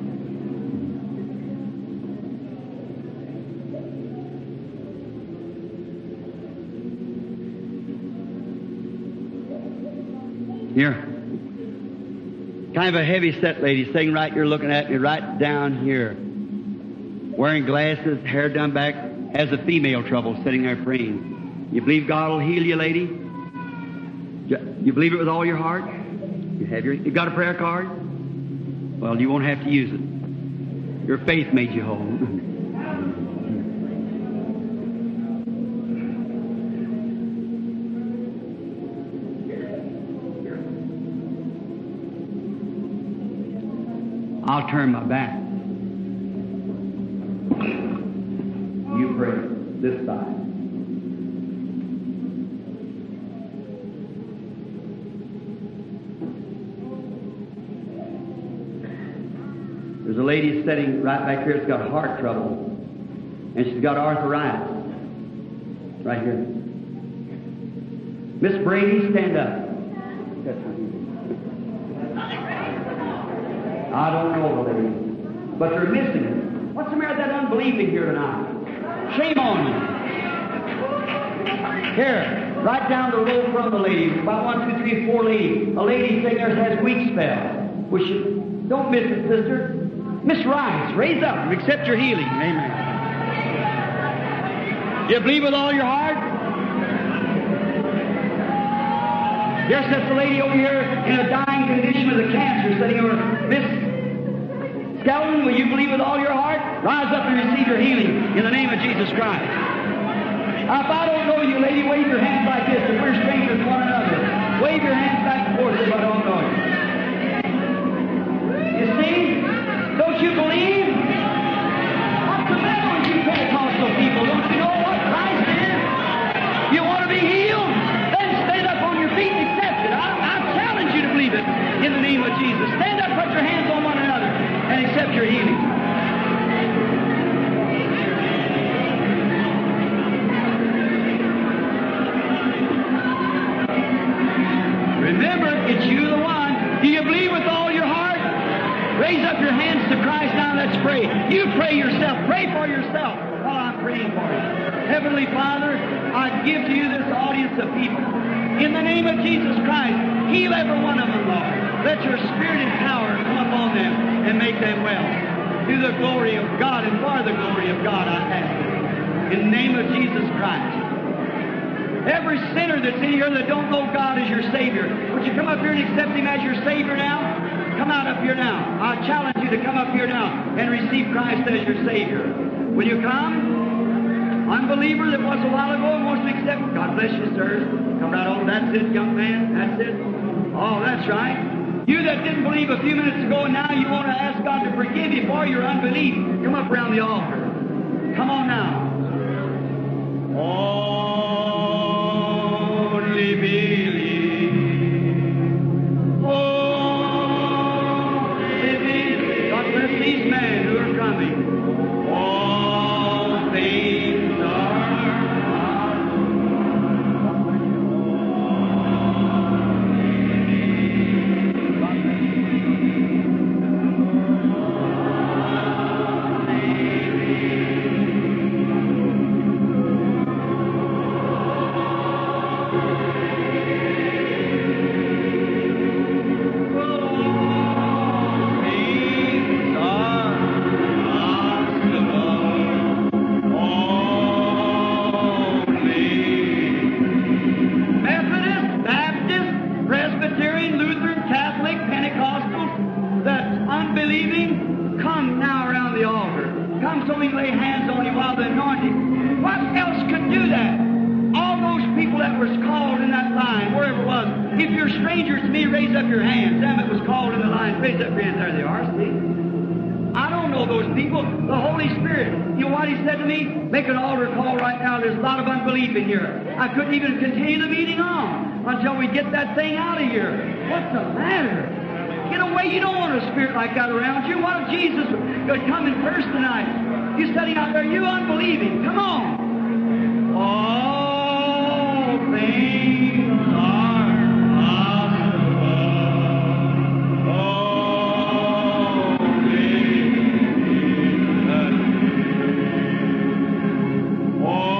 Here. Kind of a heavy set lady sitting right here looking at me right down here. Wearing glasses, hair done back, has a female trouble sitting there praying. You believe God will heal you, lady? You believe it with all your heart? You have your, you got a prayer card? Well, you won't have to use it. Your faith made you whole. I'll turn my back. You pray this side. There's a lady sitting right back here that's got heart trouble, and she's got arthritis. Right here. Miss Brady, stand up. I don't know, lady, but you're missing it. What's the matter with that unbelieving here tonight? Shame on you. Here, right down the road from the lady, about one, two, three, four ladies. A lady sitting there has weak spell. Which you, don't miss it, sister. Miss Rice, raise up and accept your healing. Amen. You believe with all your heart? Yes, that's the lady over here in a dying condition with a cancer sitting over. Miss Skelton, will you believe with all your heart? Rise up and receive your healing in the name of Jesus Christ. Now, if I don't know you, lady, wave your hands like this. If we're strangers to one another, wave your hands back and forth if I don't know you. You see? Don't you believe? What's the matter with you Pentecostal people? Don't you know what Christ is? You want to be healed? Then stand up on your feet and accept it. I, I challenge you to believe it in the name of Jesus. Stand up, put your hands on one another, and accept your healing. Remember, it's you pray. You pray yourself. Pray for yourself while I'm praying for you. Heavenly Father, I give to you this audience of people. In the name of Jesus Christ, heal every one of them, Lord. Let your spirit and power come upon them and make them well. To the glory of God and for the glory of God, I ask it. In the name of Jesus Christ. Every sinner that's in here that don't know God as your Savior, would you come up here and accept Him as your Savior now? Come out up here now. I challenge you to come up here now and receive Christ as your Savior. Will you come? Unbeliever that was a while ago and wants to accept. God bless you, sirs. Come right on. That's it, young man. That's it. Oh, that's right. You that didn't believe a few minutes ago and now you want to ask God to forgive you for your unbelief, come up around the altar. Come on now. Only believe. Only believe. God bless these men who are coming. All things are in here. I couldn't even continue the meeting on until we get that thing out of here. What's the matter? Get away. You don't want a spirit like that around you. What if Jesus could come in first tonight? You sitting out there, you unbelieving. Come on. All things are possible. All things. All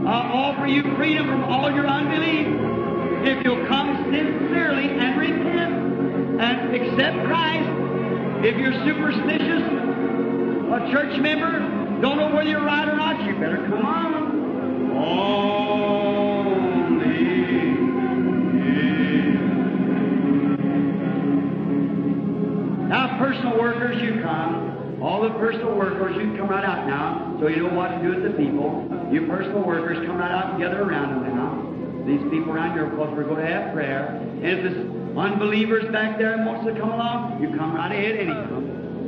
I'll offer you freedom from all your unbelief if you'll come sincerely and repent and accept Christ. If you're superstitious, a church member, don't know whether you're right or not, you better come on. Only Him. Now, personal workers, you come. All the personal workers, you can come right out now, so you know what to do with the people. You personal workers, come right out and gather around them now. These people around here, because we're going to have prayer. And if there's unbelievers back there and wants to come along, you come right ahead anyhow.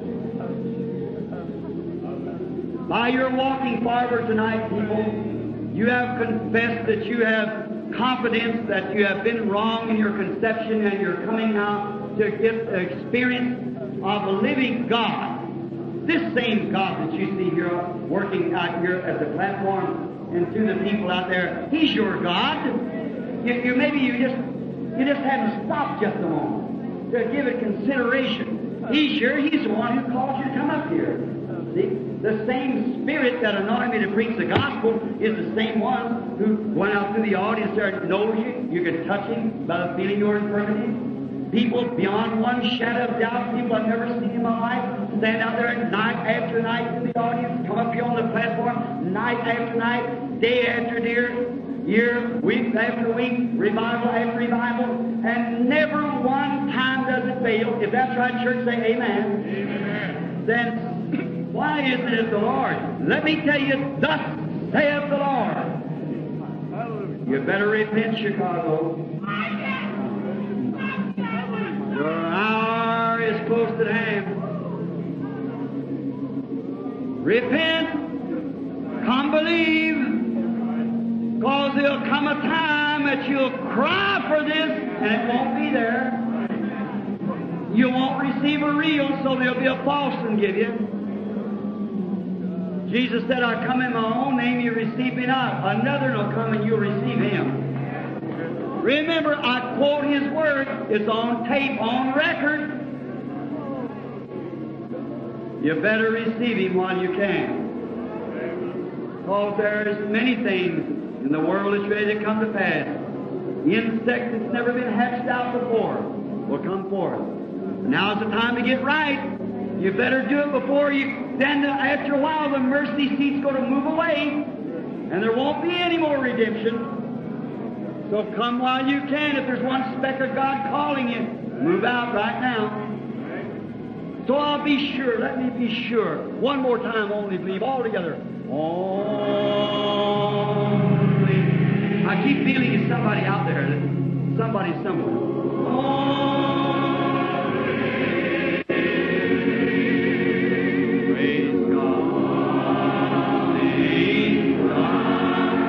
By your walking forward tonight, people, you have confessed that you have confidence that you have been wrong in your conception, and you're coming now to get the experience of a living God. This same God that you see here working out here at the platform and to the people out there, He's your God. You, you maybe you just you just haven't stopped just a moment to give it consideration. He's here. He's the one who called you to come up here. See, the same Spirit that anointed me to preach the gospel is the same one who went out through the audience there and knows you. You can touch Him by the feeling your infirmity. People beyond one shadow of doubt, people I've never seen in my life, stand out there night after night in the audience, come up here on the platform, night after night, day after year, year, week after week, revival after revival, and never one time does it fail. If that's right, church, say amen. Amen. Then why is it the Lord? Let me tell you, thus saith the Lord. You better repent, Chicago. Your hour is close at hand. Repent, come believe, because there'll come a time that you'll cry for this and it won't be there. You won't receive a real, so there'll be a false one give you. Jesus said, I come in my own name, you receive me not. Another will come and you'll receive him. Remember, I quote His Word. It's on tape, on record. You better receive Him while you can. Because there's many things in the world that's ready to come to pass. Insects that's never been hatched out before will come forth. Now's the time to get right. You better do it before you... Then after a while, the mercy seat's going to move away, and there won't be any more redemption. So come while you can. If there's one speck of God calling you, move out right now. So I'll be sure. Let me be sure. One more time only, believe. All together. Only. I keep feeling it's somebody out there. Somebody somewhere. Only. Praise God. Praise God.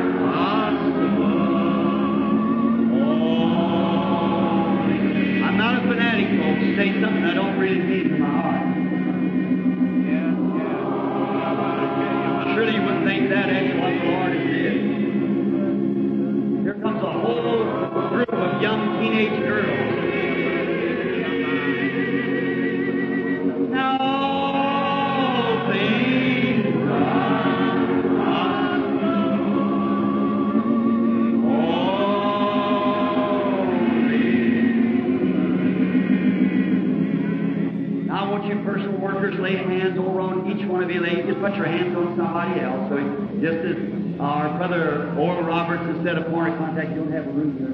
Say something I don't really mean in my heart. Yeah, yeah. Surely you wouldn't think that after what the Lord has did. Here comes a whole group of young teenage girls. Now all things personal workers, lay hands over on each one of you. Lay, just put your hands on somebody else. So just as our brother Oral Roberts has said, a point of contact, you don't have a room here.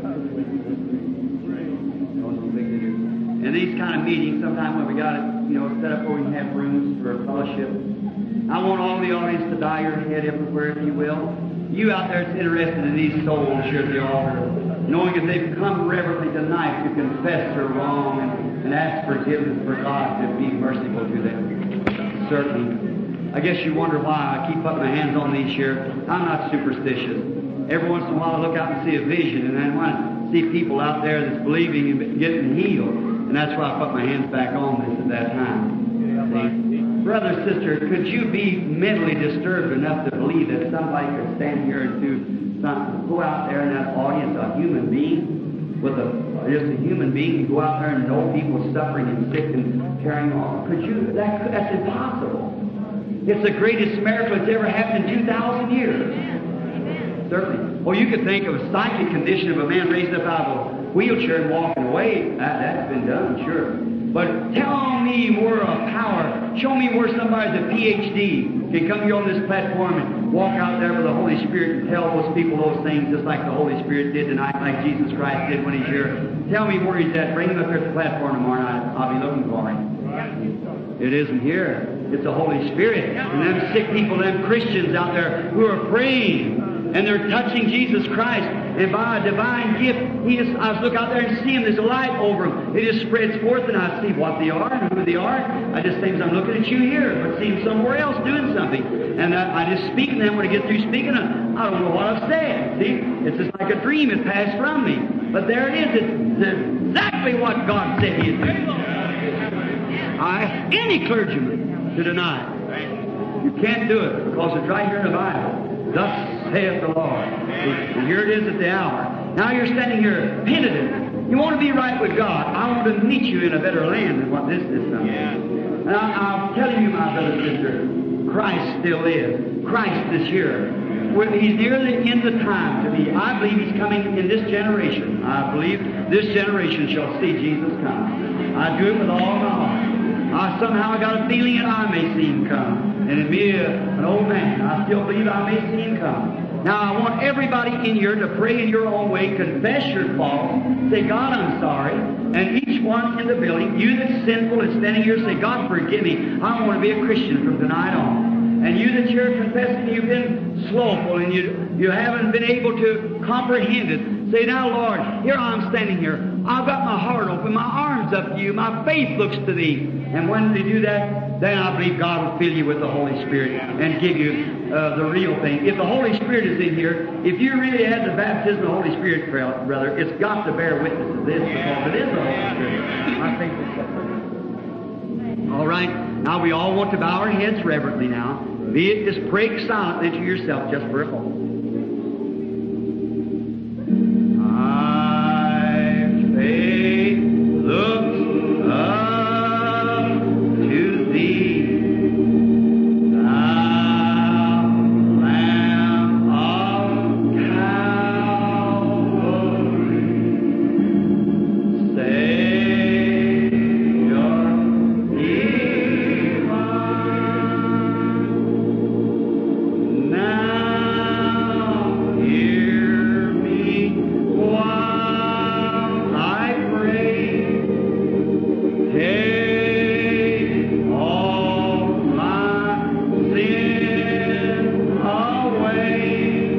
In these kind of meetings, sometimes when we got it, you know, set up where we can have rooms for fellowship. I want all the audience to bow your head everywhere, if you will. You out there that's interested in these souls here at the altar, knowing that they've come reverently tonight to confess their wrong and, and ask forgiveness for God to be merciful to them. Certainly. I guess you wonder why I keep putting my hands on these here. I'm not superstitious. Every once in a while I look out and see a vision, and I want to see people out there that's believing and getting healed. And that's why I put my hands back on this at that time. See? Brother, sister, could you be mentally disturbed enough to believe that somebody could stand here and do something, go out there in that audience, a human being, with a just a human being, and go out there and know people suffering and sick and carrying on? Could you? That, that's impossible. It's the greatest miracle that's ever happened in two thousand years. certainly. Well, you could think of a psychic condition of a man raised up out of a wheelchair and walking away. That, that's been done, sure. But tell me where a power, show me where somebody's a P H D can come here on this platform and walk out there with the Holy Spirit and tell those people those things just like the Holy Spirit did tonight, like Jesus Christ did when He's here. Tell me where He's at. Bring Him up here at the platform tomorrow night. I'll be looking for Him. It isn't here. It's the Holy Spirit. And them sick people, them Christians out there who are praying and they're touching Jesus Christ. And by a divine gift, he is, I look out there and see Him. There's a light over them. It just spreads forth, and I see what they are and who they are. I just think I'm looking at you here, but see Him somewhere else doing something. And I, I just speak to them. When I get through speaking, I, I don't know what I've said. See, it's just like a dream. It passed from me. But there it is. It's exactly what God said He'd do. I ask any clergyman to deny it. You can't do it because it's right here in the Bible. Thus saith the Lord. And here it is at the hour. Now you're standing here penitent. You want to be right with God. I want to meet you in a better land than what this is. Yeah. And I, I'm telling you, my brother and sister, Christ still is. Christ is here. He's near the end of time to me. I believe He's coming in this generation. I believe this generation shall see Jesus come. I do it with all my heart. I somehow got a feeling that I may see Him come. And in me, a, an old man, I still believe I may see Him come. Now, I want everybody in here to pray in your own way, confess your fault, say, God, I'm sorry. And each one in the building, you that's sinful and standing here, say, God, forgive me. I want to be a Christian from tonight on. And you that you're confessing you've been slothful and you, you haven't been able to comprehend it, say, now, Lord, here I'm standing here. I've got my heart open, my arms up to you, my faith looks to Thee. And when they do that, then I believe God will fill you with the Holy Spirit and give you uh, the real thing. If the Holy Spirit is in here, if you really had the baptism of the Holy Spirit, brother, it's got to bear witness to this because it is the Holy Spirit. I think it's all right. Now we all want to bow our heads reverently now. Be it just pray silently to yourself just for a moment. My faith looks up to Thee, Thou Lamb of Calvary, Savior divine. Now hear me while I pray. Take all my sin away.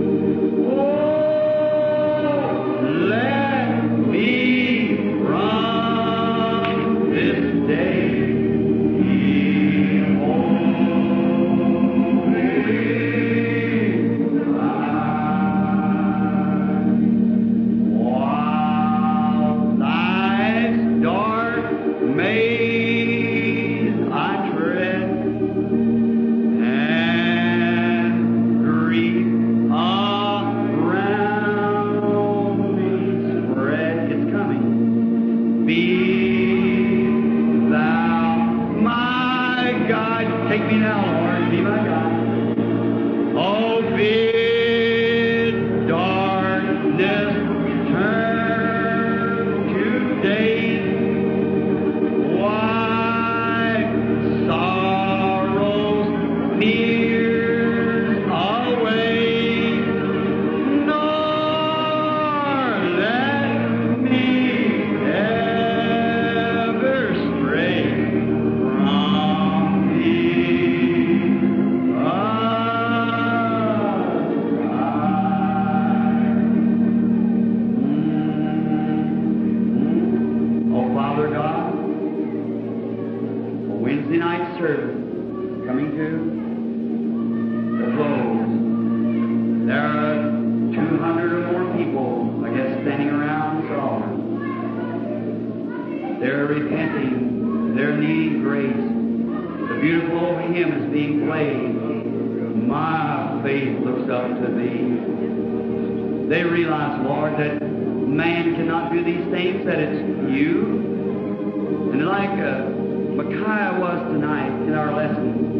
Oh, let me from this day be while life's dark maze I tread, and grief around me spread. It's coming. Be Thou my guide. Take me now, Lord. Be my guide. Oh, bid darkness turn to day. Wipe sorrows, tears away. Nor let me ever stray from Thee. Oh, Father God, a Wednesday night service coming to the close. There are two hundred or more people, I guess, standing around this altar. They're repenting. They're needing grace. The beautiful old hymn is being played. My faith looks up to Thee. They realize, Lord, that man cannot do these things, that it's You. And like uh, Micaiah was tonight in our lesson,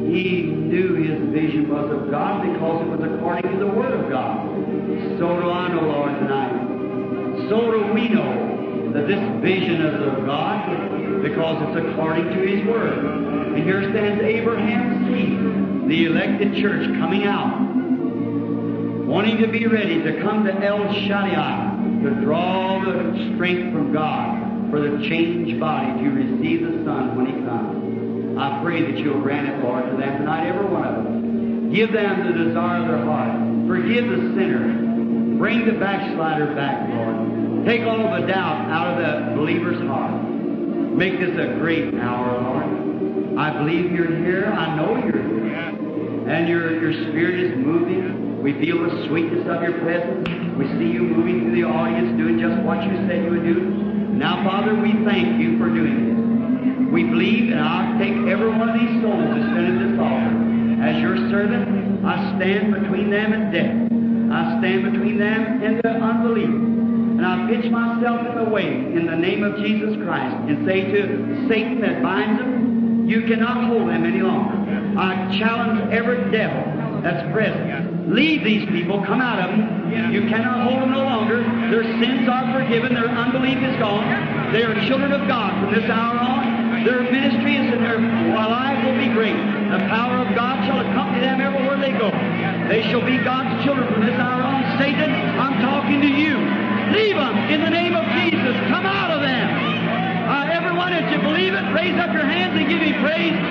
He knew his vision was of God because it was according to the Word of God. So do I know, Lord, tonight. So do we know that this vision is of God because it's according to His Word. And here stands Abraham's seed, the elected church coming out, wanting to be ready to come to El Shaddai to draw the strength from God for the changed body to receive the Son when He comes. I pray that You'll grant it, Lord, to them tonight, every one of them. Give them the desire of their heart. Forgive the sinner. Bring the backslider back, Lord. Take all the doubt out of the believer's heart. Make this a great hour, Lord. I believe You're here. I know You're here. And your, your Spirit is moving. We feel the sweetness of Your presence. We see You moving through the audience, doing just what You said You would do. Now, Father, we thank You for doing this. We believe, and I'll take every one of these souls that's been in this altar. As Your servant, I stand between them and death. I stand between them and the unbelief. And I pitch myself in the way in the name of Jesus Christ and say to Satan that binds them, you cannot hold them any longer. I challenge every devil that's present. Leave these people, come out of them. You cannot hold them no longer. Their sins are forgiven, their unbelief is gone. They are children of God from this hour on. Their ministry is in their life will be great. The power of God shall accompany them everywhere they go. They shall be God's children from this hour on. Satan, I'm talking to you. Leave them in the name of Jesus. Come out of them. Uh, everyone, if you believe it, raise up your hands and give Him praise.